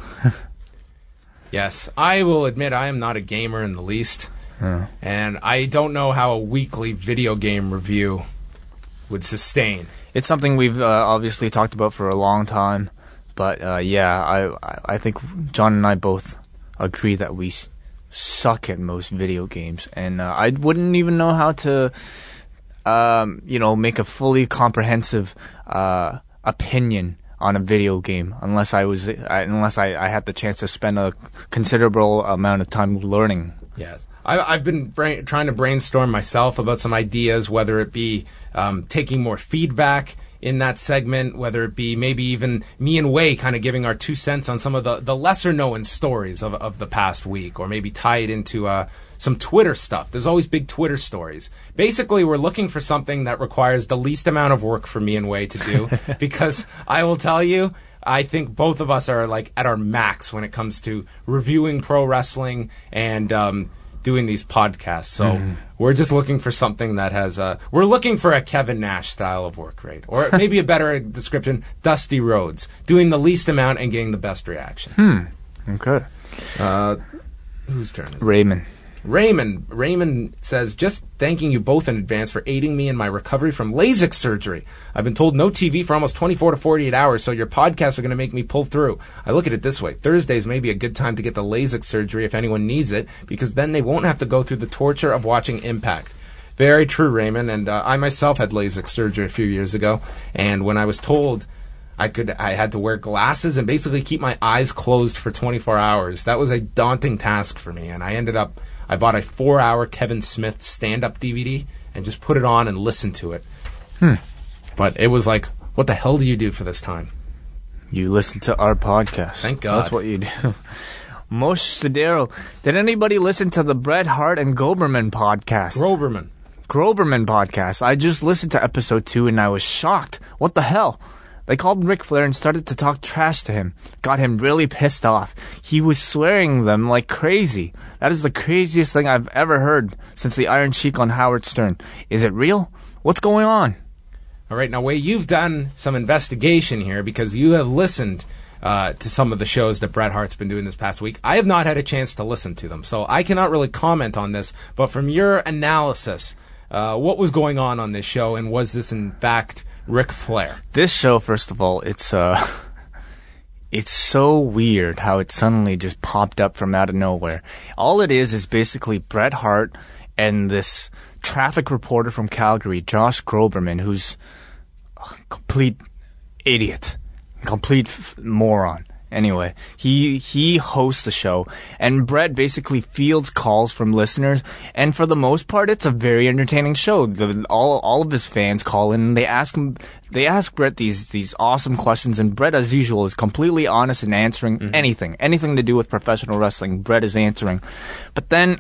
Yes, I will admit I am not a gamer in the least. And I don't know how a weekly video game review would sustain. It's something we've obviously talked about for a long time, but I think John and I both agree that we suck at most video games, and I wouldn't even know how to, make a fully comprehensive opinion on a video game unless I had the chance to spend a considerable amount of time learning. Yes. I've been trying to brainstorm myself about some ideas, whether it be taking more feedback in that segment, whether it be maybe even me and Wei kind of giving our 2 cents on some of the lesser-known stories of the past week, or maybe tie it into some Twitter stuff. There's always big Twitter stories. Basically, we're looking for something that requires the least amount of work for me and Wei to do, because I will tell you, I think both of us are like at our max when it comes to reviewing pro wrestling and doing these podcasts. So we're just looking for something that has we're looking for a Kevin Nash style of work rate, or maybe a better description, Dusty Rhodes, doing the least amount and getting the best reaction. Okay. Whose turn is it? Raymond says, just thanking you both in advance for aiding me in my recovery from LASIK surgery. I've been told no TV for almost 24 to 48 hours, so your podcasts are going to make me pull through. I look at it this way. Thursdays may be a good time to get the LASIK surgery if anyone needs it, because then they won't have to go through the torture of watching Impact. Very true, Raymond, and I myself had LASIK surgery a few years ago, and when I was told I had to wear glasses and basically keep my eyes closed for 24 hours, that was a daunting task for me, and I bought a 4-hour Kevin Smith stand-up DVD and just put it on and listened to it. But it was like, what the hell do you do for this time? You listen to our podcast. Thank God. That's what you do. Moshe Sedero, did anybody listen to the Bret Hart and Goberman podcast? Groberman podcast. I just listened to episode 2 and I was shocked. What the hell? They called Ric Flair and started to talk trash to him. Got him really pissed off. He was swearing them like crazy. That is the craziest thing I've ever heard since the Iron Sheik on Howard Stern. Is it real? What's going on? All right, now, Wei, you've done some investigation here because you have listened to some of the shows that Bret Hart's been doing this past week. I have not had a chance to listen to them, so I cannot really comment on this. But from your analysis, what was going on this show, and was this, in fact, Ric Flair? This show, first of all, it's so weird how it suddenly just popped up from out of nowhere. All it is basically Bret Hart and this traffic reporter from Calgary, Josh Groberman, who's a complete idiot, complete moron. Anyway, he hosts the show, and Bret basically fields calls from listeners, and for the most part, it's a very entertaining show. All of his fans call in, and they ask Bret these awesome questions, and Bret, as usual, is completely honest in answering anything to do with professional wrestling. Bret is answering, but then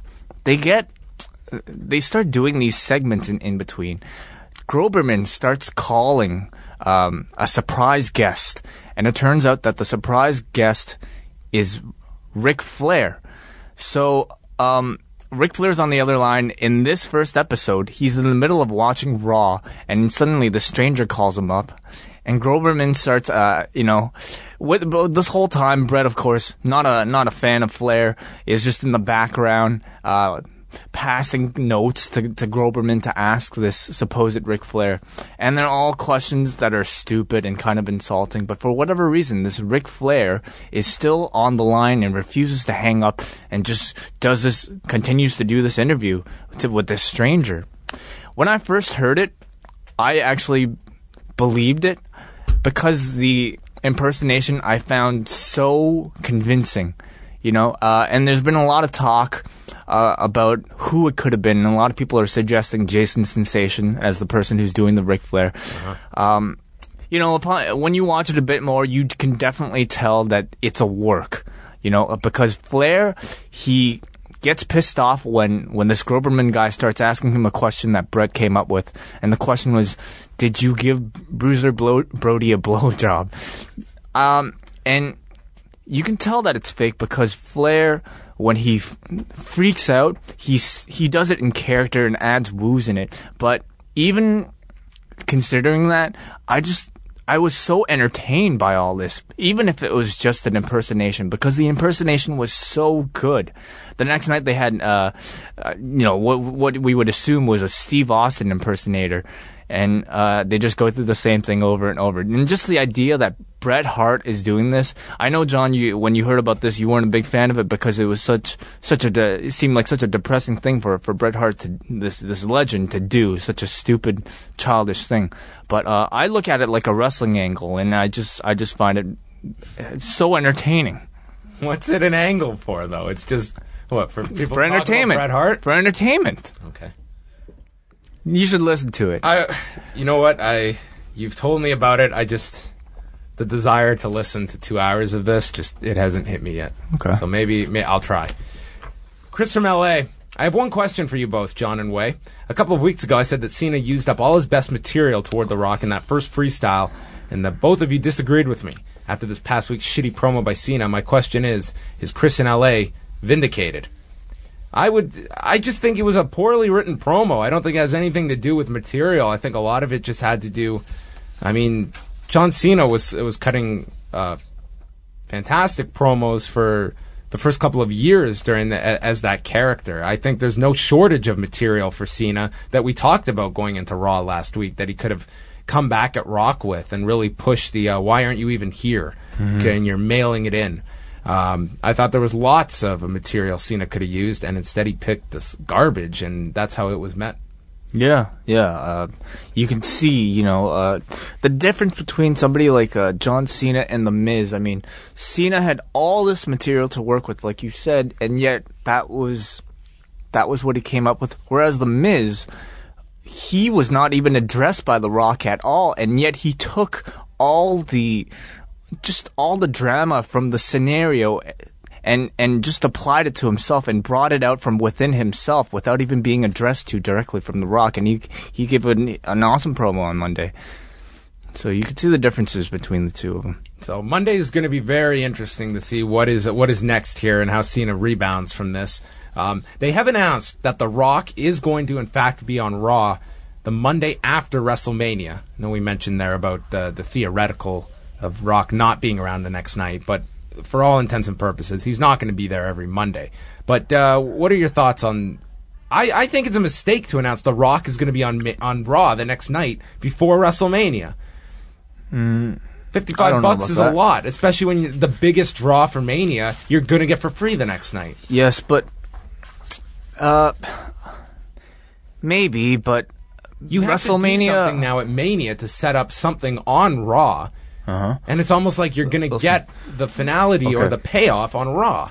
they start doing these segments in between. Groberman starts calling a surprise guest, and it turns out that the surprise guest is Ric Flair. So Ric Flair's on the other line. In this first episode, he's in the middle of watching Raw, and suddenly the stranger calls him up, and Groberman starts, with this whole time, Bret, of course, not a fan of Flair, is just in the background, passing notes to Groberman to ask this supposed Ric Flair. And they're all questions that are stupid and kind of insulting, but for whatever reason, this Ric Flair is still on the line and refuses to hang up and just continues to do this interview with this stranger. When I first heard it, I actually believed it because the impersonation I found so convincing. And there's been a lot of talk about who it could have been, and a lot of people are suggesting Jason Sensation as the person who's doing the Ric Flair. When you watch it a bit more, you can definitely tell that it's a work, because Flair, he gets pissed off when this Groberman guy starts asking him a question that Bret came up with, and the question was, did you give Bruiser Brody a blowjob? And you can tell that it's fake because Flair, when he freaks out, he does it in character and adds woos in it. But even considering that, I was so entertained by all this, even if it was just an impersonation, because the impersonation was so good. The next night they had, what we would assume was a Steve Austin impersonator. And they just go through the same thing over and over. And just the idea that Bret Hart is doing this. I know, John, when you heard about this, you weren't a big fan of it because it was it seemed like such a depressing thing for Bret Hart to this legend to do, such a stupid, childish thing. But I look at it like a wrestling angle, and I just find it's so entertaining. What's it an angle for, though? It's just what, for people for entertainment. Bret Hart? For entertainment. Okay. You should listen to it. You know what? You've told me about it. The desire to listen to 2 hours of this, it hasn't hit me yet. Okay. So maybe I'll try. Chris from LA. I have one question for you both, John and Wei. A couple of weeks ago, I said that Cena used up all his best material toward The Rock in that first freestyle, and that both of you disagreed with me. After this past week's shitty promo by Cena, my question is Chris in LA vindicated? I just think it was a poorly written promo. I don't think it has anything to do with material. I think a lot of it just had to do. I mean, John Cena was cutting fantastic promos for the first couple of years as that character. I think there's no shortage of material for Cena that we talked about going into Raw last week that he could have come back at Rock with and really push the why aren't you even here? Okay, and you're mailing it in. I thought there was lots of material Cena could have used, and instead he picked this garbage, and that's how it was met. Yeah. You can see, the difference between somebody like John Cena and The Miz. I mean, Cena had all this material to work with, like you said, and yet that was what he came up with. Whereas The Miz, he was not even addressed by The Rock at all, and yet he took all the drama from the scenario and just applied it to himself and brought it out from within himself without even being addressed to directly from The Rock. And he gave an awesome promo on Monday. So you can see the differences between the two of them. So Monday is going to be very interesting to see what is next here and how Cena rebounds from this. They have announced that The Rock is going to, in fact, be on Raw the Monday after WrestleMania. I know we mentioned there about the theoretical of Rock not being around the next night, but for all intents and purposes, he's not going to be there every Monday. But what are your thoughts on... I think it's a mistake to announce The Rock is going to be on Raw the next night before WrestleMania. $55 is a lot, especially when the biggest draw for Mania you're going to get for free the next night. Yes, but... maybe, but... You have to do something now at Mania to set up something on Raw. And it's almost like you're going to get the finality or the payoff on Raw.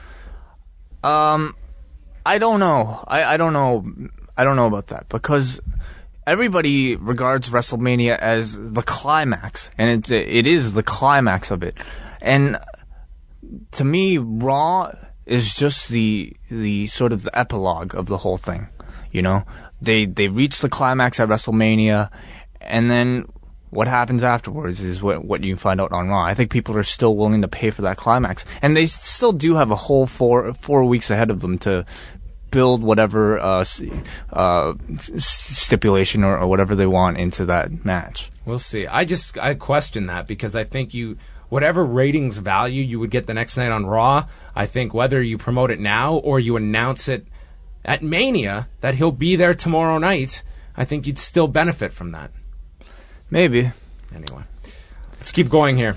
I don't know. I don't know about that, because everybody regards WrestleMania as the climax, and it is the climax of it. And to me, Raw is just the sort of the epilogue of the whole thing. They reach the climax at WrestleMania, and then what happens afterwards is what you find out on Raw. I think people are still willing to pay for that climax, and they still do have a whole four weeks ahead of them to build whatever stipulation or whatever they want into that match. We'll see. I question that, because I think whatever ratings value you would get the next night on Raw, I think whether you promote it now or you announce it at Mania that he'll be there tomorrow night, I think you'd still benefit from that. Maybe. Anyway, let's keep going here.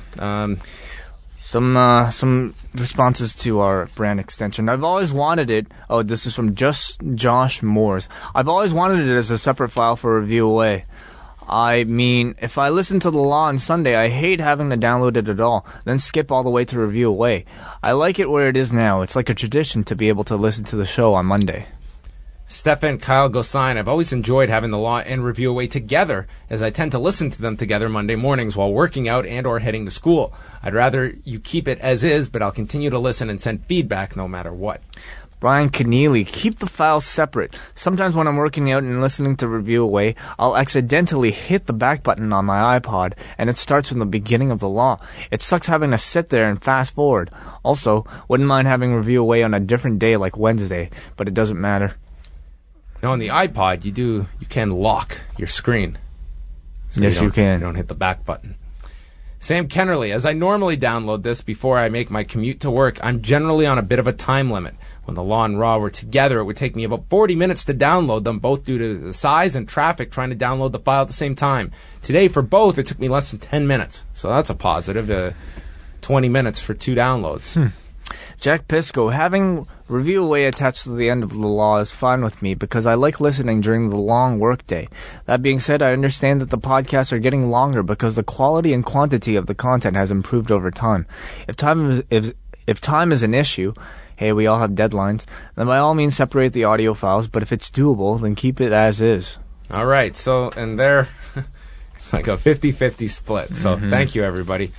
Some responses to our brand extension. I've always wanted it. Oh, this is from Just Josh Moores. I've always wanted it as a separate file for Review Away. I mean, if I listen to the Law on Sunday, I hate having to download it at all, then skip all the way to Review Away. I like it where it is now. It's like a tradition to be able to listen to the show on Monday. Stefan Kyle Gosain, I've always enjoyed having the Law and Review Away together, as I tend to listen to them together Monday mornings while working out and or heading to school. I'd rather you keep it as is, but I'll continue to listen and send feedback no matter what. Brian Keneally, keep the files separate. Sometimes when I'm working out and listening to Review Away, I'll accidentally hit the back button on my iPod, and it starts from the beginning of the Law. It sucks having to sit there and fast forward. Also, wouldn't mind having Review Away on a different day like Wednesday, but it doesn't matter. Now, on the iPod, you can lock your screen. So yes, you can. You don't hit the back button. Sam Kennerly, as I normally download this before I make my commute to work, I'm generally on a bit of a time limit. When the Law and Raw were together, it would take me about 40 minutes to download them, both due to the size and traffic trying to download the file at the same time. Today, for both, it took me less than 10 minutes. So that's a positive. 20 minutes for 2 downloads. Jack Pisco, having Review Away attached to the end of the Law is fine with me because I like listening during the long workday. That being said, I understand that the podcasts are getting longer because the quality and quantity of the content has improved over time. If time is an issue, hey, we all have deadlines, then by all means separate the audio files, but if it's doable, then keep it as is. All right, so, and there, it's like a 50-50 split, so thank you, everybody.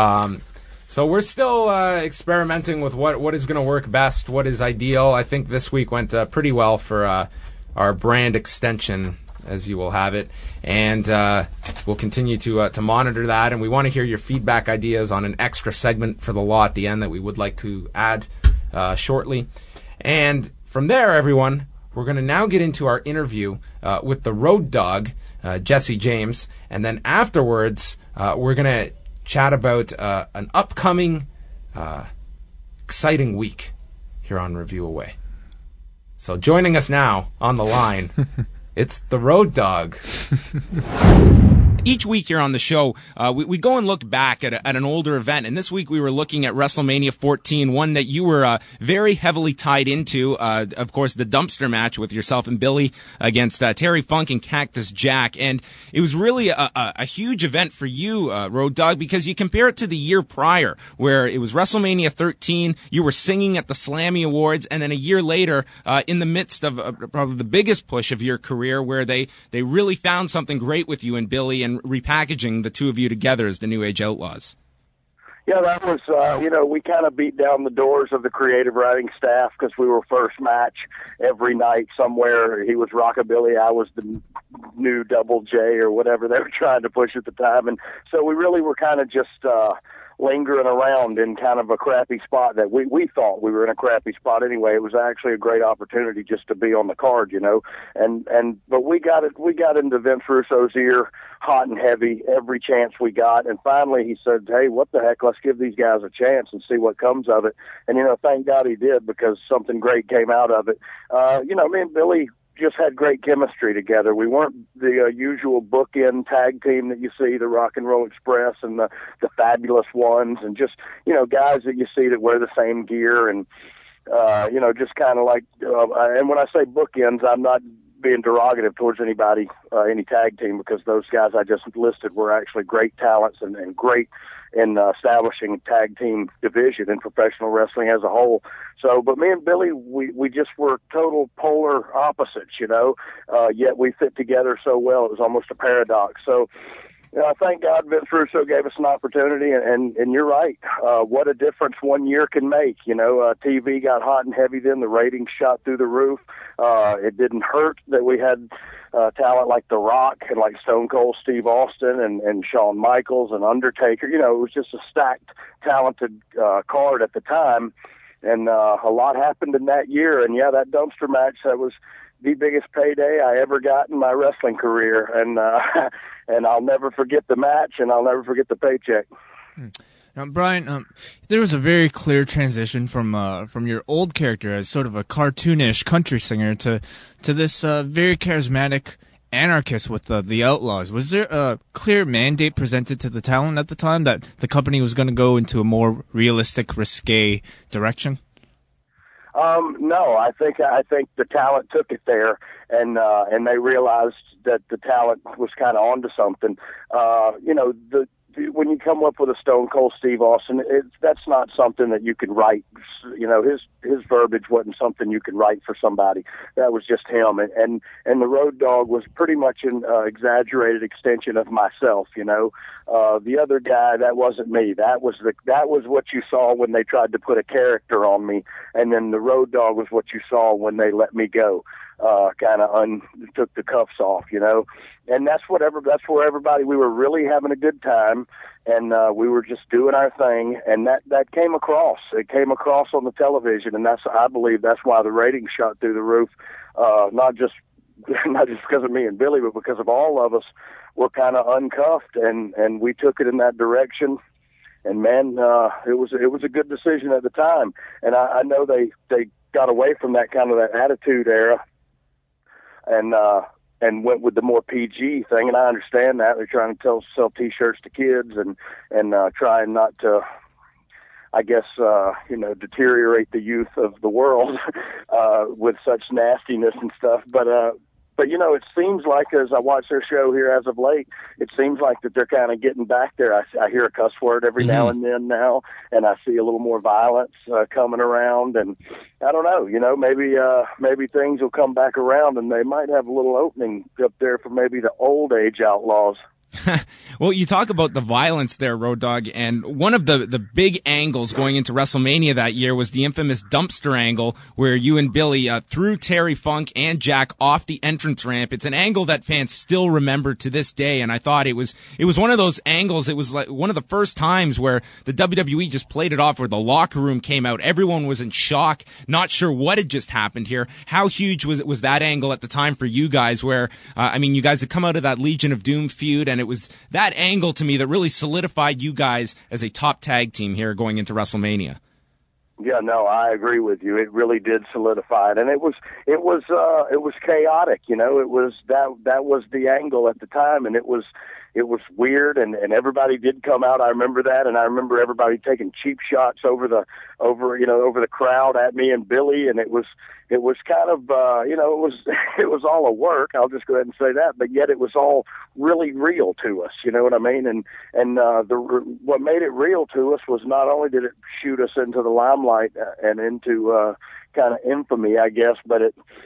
So we're still experimenting with what is going to work best, what is ideal. I think this week went pretty well for our brand extension, as you will have it, and we'll continue to monitor that. And we want to hear your feedback ideas on an extra segment for the Law at the end that we would like to add shortly. And from there, everyone, we're going to now get into our interview with the Road Dogg, Jesse James, and then afterwards, we're going to chat about an upcoming exciting week here on Review Away. So joining us now on the line, it's the Road Dogg. Each week here on the show, we go and look back at an older event, and this week we were looking at WrestleMania 14, one that you were very heavily tied into, of course, the dumpster match with yourself and Billy against Terry Funk and Cactus Jack, and it was really a huge event for you, Road Dogg, because you compare it to the year prior, where it was WrestleMania 13, you were singing at the Slammy Awards, and then a year later, in the midst of probably the biggest push of your career, where they really found something great with you and Billy, and repackaging the two of you together as the New Age Outlaws. Yeah, that was, we kind of beat down the doors of the creative writing staff because we were first match every night somewhere. He was Rockabilly, I was the new Double J or whatever they were trying to push at the time. And so we really were kind of just lingering around in kind of a crappy spot that we thought we were in a crappy spot anyway. It was actually a great opportunity just to be on the card, but we got into Vince Russo's ear hot and heavy every chance we got, and finally he said, hey, what the heck, let's give these guys a chance and see what comes of it. And thank God he did, because something great came out of it. Me and Billy just had great chemistry together. We weren't the usual bookend tag team that you see, the Rock and Roll Express and the Fabulous Ones, and just, guys that you see that wear the same gear and, just kind of like, and when I say bookends, I'm not being derogative towards anybody, any tag team, because those guys I just listed were actually great talents and great in establishing tag team division in professional wrestling as a whole. So, but me and Billy, we just were total polar opposites, yet we fit together so well. It was almost a paradox. So, thank God Vince Russo gave us an opportunity, and you're right. What a difference 1 year can make. TV got hot and heavy then. The ratings shot through the roof. It didn't hurt that we had talent like The Rock and like Stone Cold Steve Austin and Shawn Michaels and Undertaker. It was just a stacked, talented card at the time, and a lot happened in that year. And, yeah, that dumpster match, that was the biggest payday I ever got in my wrestling career, and I'll never forget the match, and I'll never forget the paycheck. Now, Brian, there was a very clear transition from your old character as sort of a cartoonish country singer to this very charismatic anarchist with the Outlaws. Was there a clear mandate presented to the talent at the time that the company was going to go into a more realistic, risque direction? No, I think the talent took it there, and they realized that the talent was kind of onto something. When you come up with a Stone Cold Steve Austin, that's not something that you can write. His verbiage wasn't something you could write for somebody. That was just him, and the Road Dogg was pretty much an exaggerated extension of myself. The other guy, that wasn't me. That was what you saw when they tried to put a character on me, and then the Road Dogg was what you saw when they let me go. Kind of took the cuffs off, and that's where everybody, we were really having a good time, and we were just doing our thing, and that came across. It came across on the television, and I believe that's why the ratings shot through the roof. Not just because of me and Billy, but because of all of us were kind of uncuffed, and we took it in that direction. And man, it was a good decision at the time, and I know they got away from that kind of that attitude era, and went with the more PG thing, and I understand that. They're trying to sell T-shirts to kids and trying not to, I guess, deteriorate the youth of the world with such nastiness and stuff. But it seems like, as I watch their show here as of late, it seems like that they're kind of getting back there. I hear a cuss word every now and then now, and I see a little more violence coming around, and I don't know, maybe things will come back around, and they might have a little opening up there for maybe the old age Outlaws. Well, you talk about the violence there, Road Dogg, and one of the big angles going into WrestleMania that year was the infamous dumpster angle where you and Billy threw Terry Funk and Jack off the entrance ramp. It's an angle that fans still remember to this day, and I thought it was one of those angles. It was like one of the first times where the WWE just played it off, where the locker room came out. Everyone was in shock, not sure what had just happened here. How huge was that angle at the time for you guys, where, you guys had come out of that Legion of Doom feud, and it was that angle to me that really solidified you guys as a top tag team here going into WrestleMania. Yeah, no, I agree with you. It really did solidify it, and it was chaotic. You know, it was that was the angle at the time, and it was weird, and everybody did come out. I remember that, and I remember everybody taking cheap shots over the crowd at me and Billy, and it was kind of it was all a work. I'll just go ahead and say that, but yet it was all really real to us. You know what I mean? And what made it real to us was not only did it shoot us into the limelight and into kind of infamy, I guess, but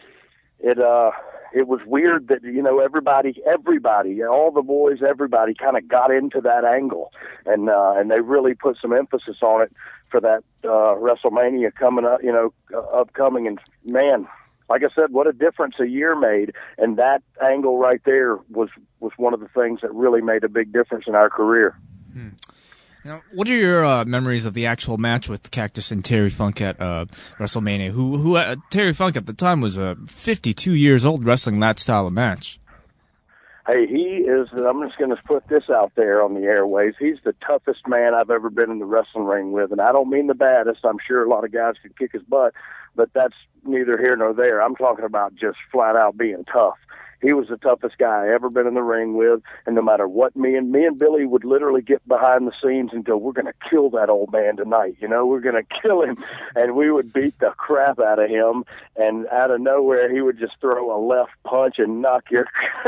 it was weird that, you know, everybody, all the boys, everybody kind of got into that angle, and they really put some emphasis on it for that WrestleMania coming up, upcoming. And man, like I said, what a difference a year made, and that angle right there was one of the things that really made a big difference in our career. Now, what are your memories of the actual match with Cactus and Terry Funk at WrestleMania? Who Terry Funk at the time was 52 years old wrestling that style of match. Hey, he is, I'm just going to put this out there on the airways, he's the toughest man I've ever been in the wrestling ring with, and I don't mean the baddest. I'm sure a lot of guys could kick his butt, but that's neither here nor there. I'm talking about just flat out being tough. He was the toughest guy I ever been in the ring with, and no matter what, me and Billy would literally get behind the scenes and go, we're going to kill that old man tonight, we're going to kill him, and we would beat the crap out of him, and out of nowhere, he would just throw a left punch and knock your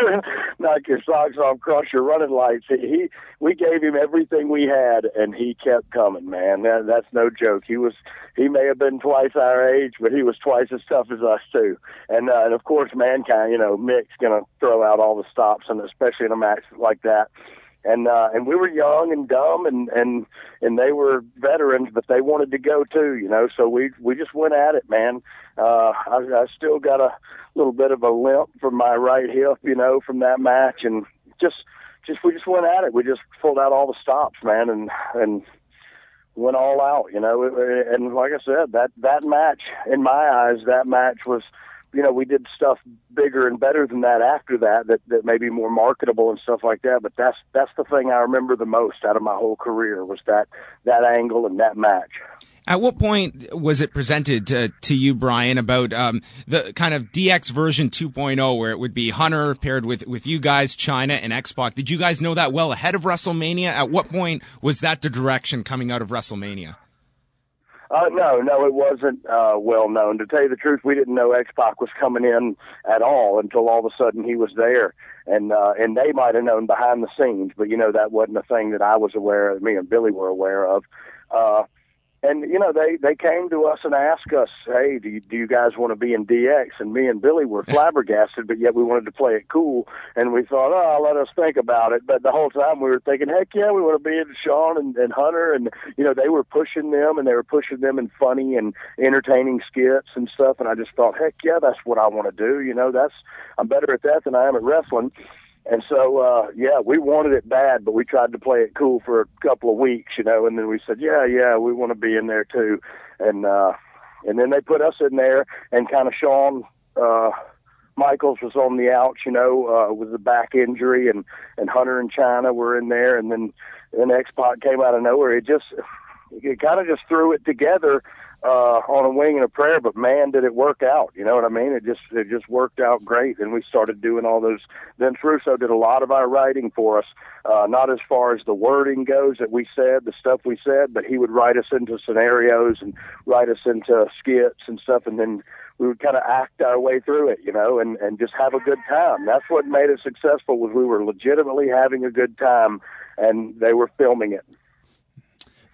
socks off, cross your running lights. We gave him everything we had, and he kept coming, man. That's no joke. He may have been twice our age, but he was twice as tough as us too. And of course, Mankind, Mick's going to throw out all the stops, and especially in a match like that. And we were young and dumb, and they were veterans, but they wanted to go too, So we just went at it, man. I still got a little bit of a limp from my right hip, from that match, and we just went at it. We just pulled out all the stops, man, and went all out, And like I said, that match, in my eyes, that match was, we did stuff bigger and better than that after that may be more marketable and stuff like that. But that's the thing I remember the most out of my whole career was that angle and that match. At what point was it presented to you, Brian, about the kind of DX version 2.0, where it would be Hunter paired with you guys, China, and X-Pac? Did you guys know that well ahead of WrestleMania? At what point was that the direction coming out of WrestleMania? No, it wasn't well known. To tell you the truth, we didn't know X-Pac was coming in at all until all of a sudden he was there. And they might have known behind the scenes, but, that wasn't a thing that I was aware of, me and Billy were aware of. And, they came to us and asked us, hey, do you guys want to be in DX? And me and Billy were flabbergasted, but yet we wanted to play it cool. And we thought, let us think about it. But the whole time we were thinking, heck yeah, we want to be in Shawn and Hunter. And, they were pushing them, and they were pushing them in funny and entertaining skits and stuff. And I just thought, heck yeah, that's what I want to do. I'm better at that than I am at wrestling. And so, we wanted it bad, but we tried to play it cool for a couple of weeks, and then we said, yeah, we want to be in there too. And then they put us in there, and kind of Shawn Michaels was on the outs, with a back injury, and Hunter and China were in there, and then X-Pac came out of nowhere. It kind of just threw it together on a wing and a prayer, but man, did it work out. You know what I mean? It just worked out great, and we started doing all those. Vince Russo did a lot of our writing for us, not as far as the wording goes that we said, the stuff we said, but he would write us into scenarios and write us into skits and stuff, and then we would kind of act our way through it, and just have a good time. That's what made it successful, was we were legitimately having a good time, and they were filming it.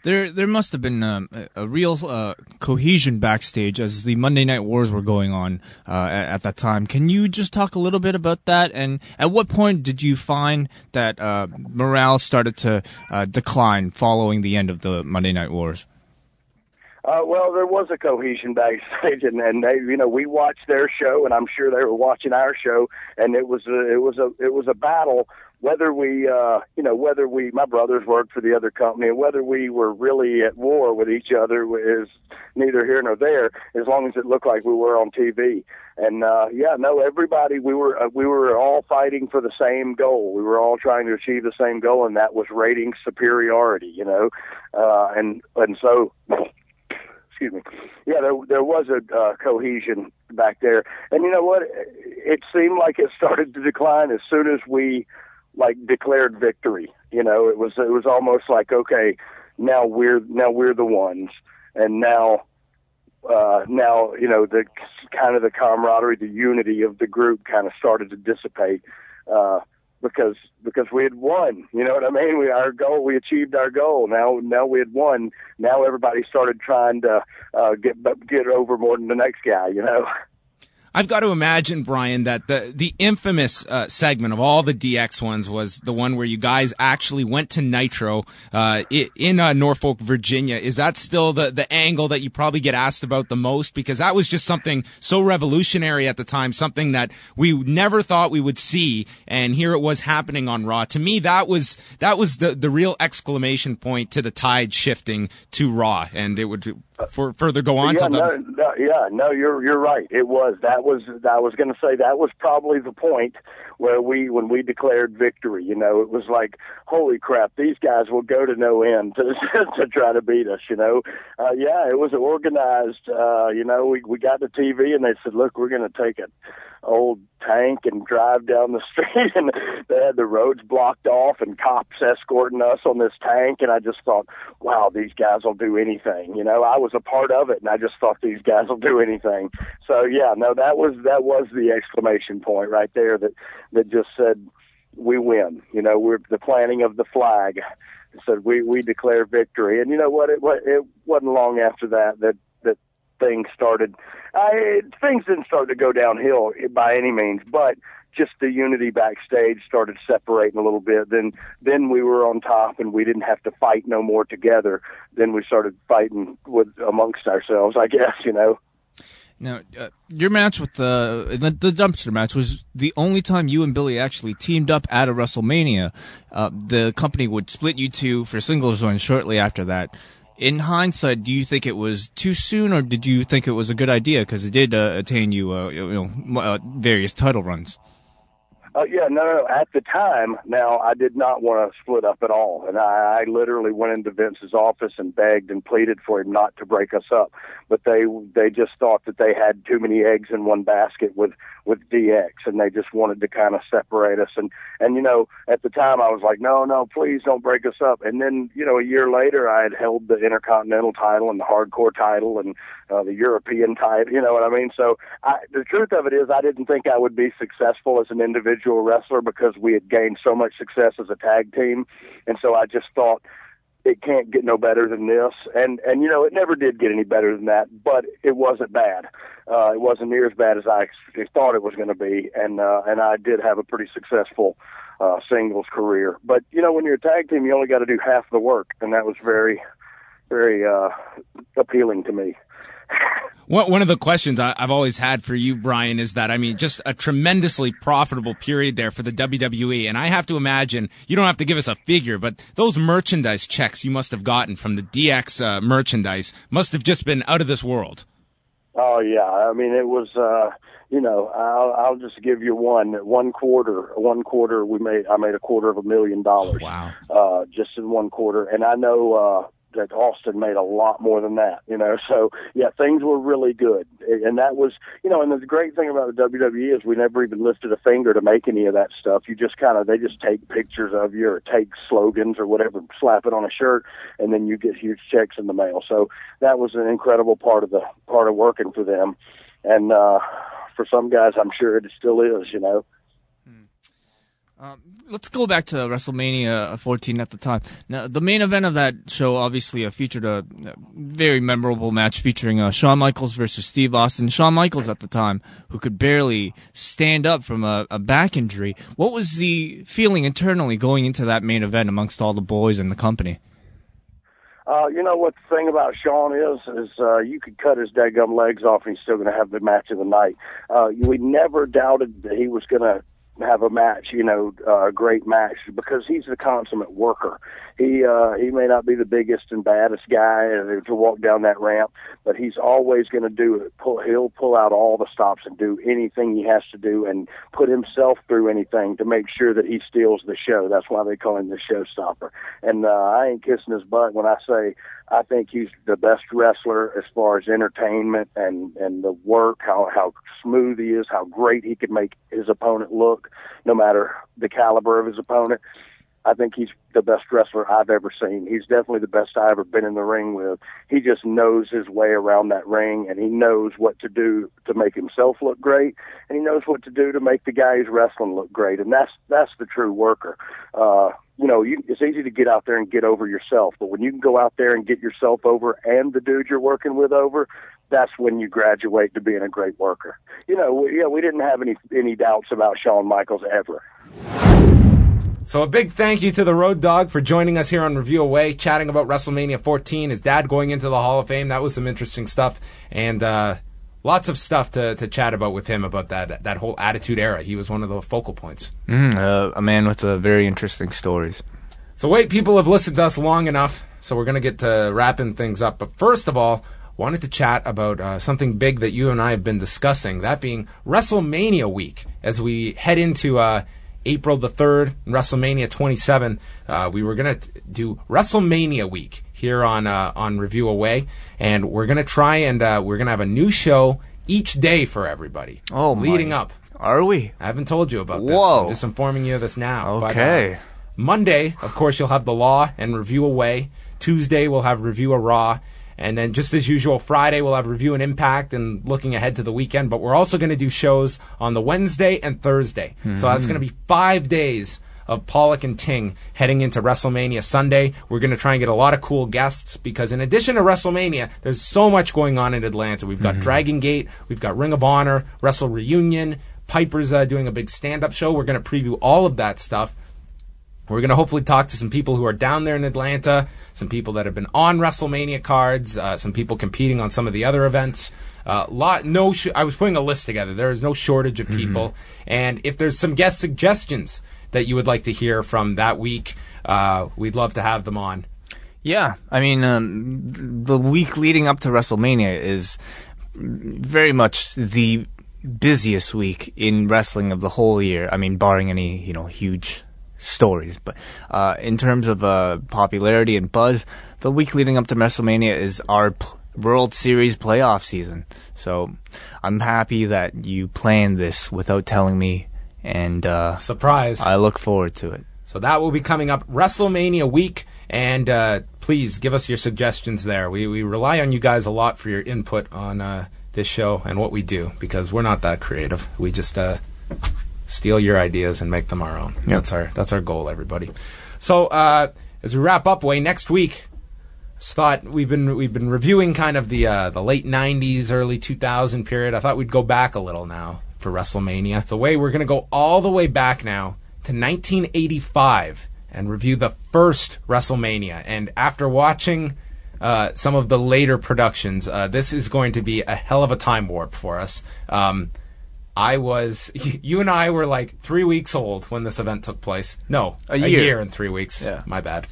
There must have been a real cohesion backstage as the Monday Night Wars were going on at that time. Can you just talk a little bit about that? And at what point did you find that morale started to decline following the end of the Monday Night Wars? Well, there was a cohesion backstage, and they, we watched their show, and I'm sure they were watching our show, and it was a battle. Whether my brothers worked for the other company, and whether we were really at war with each other is neither here nor there, as long as it looked like we were on TV. And everybody, we were all fighting for the same goal. We were all trying to achieve the same goal, and that was rating superiority. And so. Excuse me. Yeah, there was a cohesion back there, and you know what? It seemed like it started to decline as soon as we declared victory. It was almost like, okay, now we're the ones, and now the kind of the camaraderie, the unity of the group kind of started to dissipate. Because we had won, you know what I mean? We achieved our goal. Now we had won. Now everybody started trying to get over more than the next guy, I've got to imagine, Brian, that the infamous segment of all the DX ones was the one where you guys actually went to Nitro in Norfolk, Virginia. Is that still the angle that you probably get asked about the most? Because that was just something so revolutionary at the time, something that we never thought we would see, and here it was happening on Raw. To me, that was the real exclamation point to the tide shifting to Raw, and it would further go on. You're right. It was. I was going to say that was probably the point where when we declared victory. It was like, holy crap, these guys will go to no end to try to beat us. It was organized. We got the TV and they said, look, we're going to take an old tank and drive down the street, and they had the roads blocked off and cops escorting us on this tank, and I just thought, wow, these guys will do anything. I was a part of it, and I just thought these guys will do anything. So that was the exclamation point right there that just said we win. We're the planting of the flag. It said we declare victory, and you know what? It wasn't long after that things started. Things didn't start to go downhill by any means, but just the unity backstage started separating a little bit. Then we were on top, and we didn't have to fight no more together. Then we started fighting amongst ourselves, I guess. Now, your match with the dumpster match was the only time you and Billy actually teamed up at a WrestleMania. The company would split you two for singles runs shortly after that. In hindsight, do you think it was too soon, or did you think it was a good idea because it did attain you, various title runs? No. At the time, I did not want to split up at all, and I literally went into Vince's office and begged and pleaded for him not to break us up. But they just thought that they had too many eggs in one basket with DX, and they just wanted to kind of separate us. And at the time, I was like, no, please don't break us up. And then a year later, I had held the Intercontinental title and the Hardcore title and the European title. You know what I mean? So the truth of it is, I didn't think I would be successful as an individual wrestler because we had gained so much success as a tag team, and so I just thought it can't get no better than this, and it never did get any better than that, but it wasn't bad. It wasn't near as bad as I thought it was going to be, and I did have a pretty successful singles career. But when you're a tag team, you only got to do half the work, and that was very, very appealing to me. One of the questions I've always had for you, Brian, is that, just a tremendously profitable period there for the WWE. And I have to imagine, you don't have to give us a figure, but those merchandise checks you must have gotten from the DX merchandise must have just been out of this world. Oh, yeah. It was, I'll just give you one quarter. I made $250,000. Wow. Just in one quarter. And I know, that Austin made a lot more than that, so yeah, things were really good. And that was, and the great thing about the WWE is we never even lifted a finger to make any of that stuff. You just they just take pictures of you or take slogans or whatever, slap it on a shirt, and then you get huge checks in the mail. So that was an incredible part of working for them. And, for some guys, I'm sure it still is, Let's go back to WrestleMania 14 at the time. Now, the main event of that show obviously featured a very memorable match featuring Shawn Michaels versus Steve Austin. Shawn Michaels at the time, who could barely stand up from a back injury. What was the feeling internally going into that main event amongst all the boys in the company? You know what the thing about Shawn is you could cut his daggum legs off and he's still going to have the match of the night. We never doubted that he was going to have a match, a great match, because he's the consummate worker. He may not be the biggest and baddest guy to walk down that ramp, but he's always going to do it. He'll pull out all the stops and do anything he has to do and put himself through anything to make sure that he steals the show. That's why they call him the showstopper. And I ain't kissing his butt when I say I think he's the best wrestler as far as entertainment and the work, how smooth he is, how great he could make his opponent look, no matter the caliber of his opponent. I think he's the best wrestler I've ever seen. He's definitely the best I've ever been in the ring with. He just knows his way around that ring, and he knows what to do to make himself look great, and he knows what to do to make the guy he's wrestling look great, and that's the true worker. It's easy to get out there and get over yourself, but when you can go out there and get yourself over and the dude you're working with over, that's when you graduate to being a great worker. We didn't have any doubts about Shawn Michaels ever. So a big thank you to the Road Dogg for joining us here on Review Away, chatting about WrestleMania 14, his dad going into the Hall of Fame. That was some interesting stuff, and lots of stuff to chat about with him about that whole Attitude Era. He was one of the focal points. A man with very interesting stories. So wait, people have listened to us long enough, so we're going to get to wrapping things up. But first of all, wanted to chat about something big that you and I have been discussing, that being WrestleMania week. As we head into April the 3rd, WrestleMania 27, we were going to do WrestleMania week here on Review Away, and we're going to try and we're going to have a new show each day for everybody. Oh, leading up. Are we? I haven't told you about this. Whoa. I'm just informing you of this now. Okay. But, Monday, of course, you'll have The Law and Review Away. Tuesday, we'll have Review of Raw. And then, just as usual, Friday, we'll have Review and Impact and looking ahead to the weekend. But we're also going to do shows on the Wednesday and Thursday. Mm-hmm. So that's going to be 5 days of Pollock and Ting heading into WrestleMania Sunday. We're going to try and get a lot of cool guests because in addition to WrestleMania, there's so much going on in Atlanta. We've got Dragon Gate, we've got Ring of Honor, Wrestle Reunion, Piper's doing a big stand-up show. We're going to preview all of that stuff. We're going to hopefully talk to some people who are down there in Atlanta, some people that have been on WrestleMania cards, some people competing on some of the other events. I was putting a list together. There is no shortage of people. And if there's some guest suggestions that you would like to hear from that week, we'd love to have them on. Yeah, I mean, the week leading up to WrestleMania is very much the busiest week in wrestling of the whole year. I mean, barring any, huge stories, but in terms of popularity and buzz, the week leading up to WrestleMania is our World Series playoff season. So I'm happy that you planned this without telling me, and surprise, I look forward to it. So that will be coming up WrestleMania week, and please give us your suggestions there. We rely on you guys a lot for your input on this show and what we do, because we're not that creative. We just steal your ideas and make them our own. Yep. That's our goal, everybody. So as we wrap up, next week, thought we've been reviewing kind of the late '90s, early 2000 period. I thought we'd go back a little now for WrestleMania. So we're going to go all the way back now to 1985 and review the first WrestleMania. And after watching some of the later productions, this is going to be a hell of a time warp for us. You and I were like 3 weeks old when this event took place. No, a year and 3 weeks. Yeah. My bad.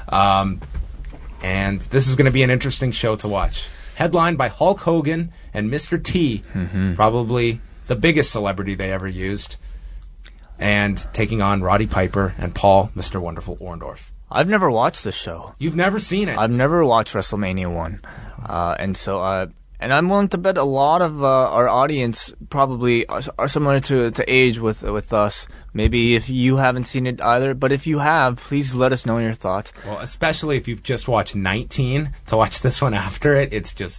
And this is going to be an interesting show to watch. Headlined by Hulk Hogan and Mr. T, probably the biggest celebrity they ever used, and taking on Roddy Piper and Paul, Mr. Wonderful Orndorff. I've never watched this show. You've never seen it? I've never watched WrestleMania 1. And I'm willing to bet a lot of our audience probably are similar to age with us. Maybe if you haven't seen it either, but if you have, please let us know your thoughts. Well, especially if you've just watched 19, to watch this one after it, it's just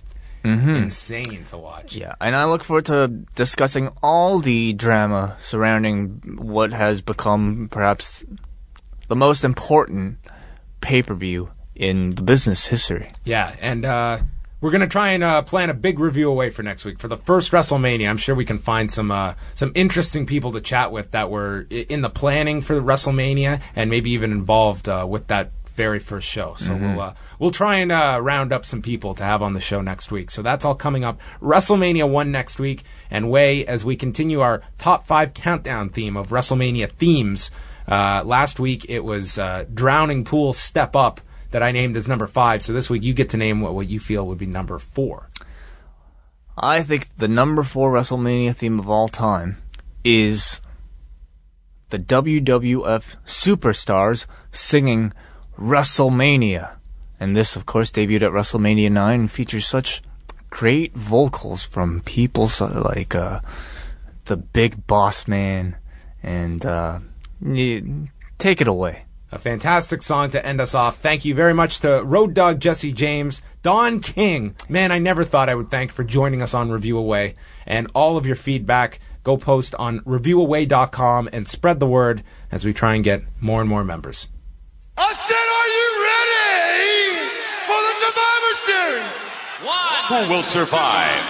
insane to watch. Yeah, and I look forward to discussing all the drama surrounding what has become perhaps the most important pay-per-view in the business history. Yeah, and we're going to try and plan a big review away for next week. For the first WrestleMania, I'm sure we can find some interesting people to chat with that were in the planning for the WrestleMania and maybe even involved with that very first show. So we'll try and round up some people to have on the show next week. So that's all coming up. WrestleMania 1 next week. And as we continue our top 5 countdown theme of WrestleMania themes, last week it was Drowning Pool Step Up that I named as number 5. So this week you get to name what you feel would be number 4. I think the number 4 WrestleMania theme of all time is the WWF Superstars singing WrestleMania. And this, of course, debuted at WrestleMania 9 and features such great vocals from people like the Big Boss Man. And take it away. A fantastic song to end us off. Thank you very much to Road Dogg Jesse James, Don King. Man, I never thought I would thank for joining us on Review Away. And all of your feedback, go post on reviewaway.com and spread the word as we try and get more and more members. I said, are you ready for the Survivor Series? 1. Who will survive?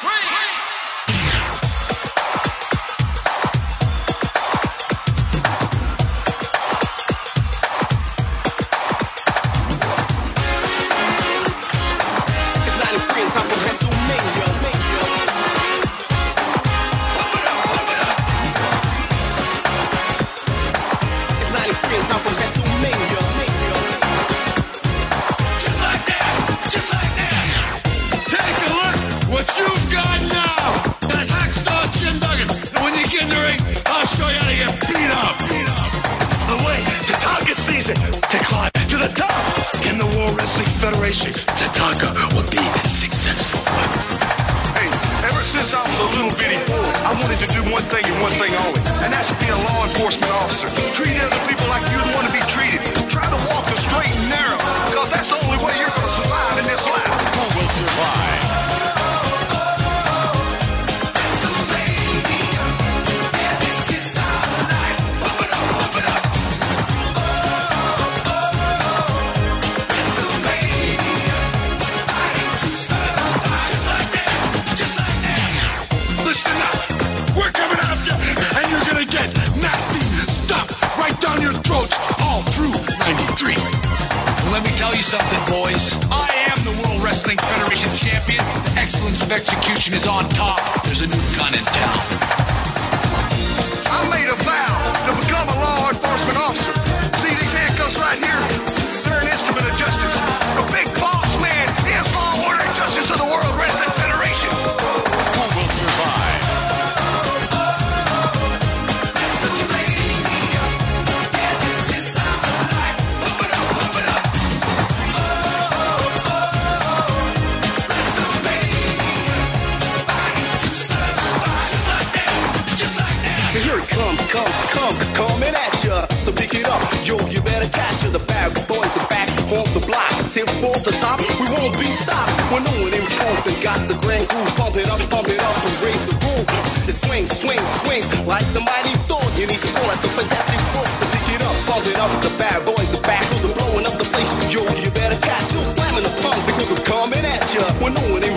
To climb to the top in the World Wrestling Federation, Tatanka will be successful. Hey, ever since I was a little bitty boy, I wanted to do one thing and one thing only, and that's to be a law enforcement officer. Treat other people like you'd want to be treated. Try to walk the straight and narrow, because that's the only way you're going to survive in this life. Who will survive? Let me tell you something, boys. I am the World Wrestling Federation champion. Excellence of execution is on top. There's a new gun in town. I made a vow to become a law enforcement officer. See these handcuffs right here? They're an instrument of justice. The big boss man is law, order, and justice of the World Wrestling Federation. Who will survive? Coming at ya, so pick it up, yo, you better catch ya. The bad boys are back on the block, 10 for the top, we won't be stopped. We're new and improved and got the grand groove. Pump it up, and raise the roof. It swings, swings, swings, like the mighty Thor. You need to go like the Fantastic Four, so pick it up, the bad boys are back, those are blowing up the place. Yo, you better catch, still slamming the pump because we're coming at ya. We're new and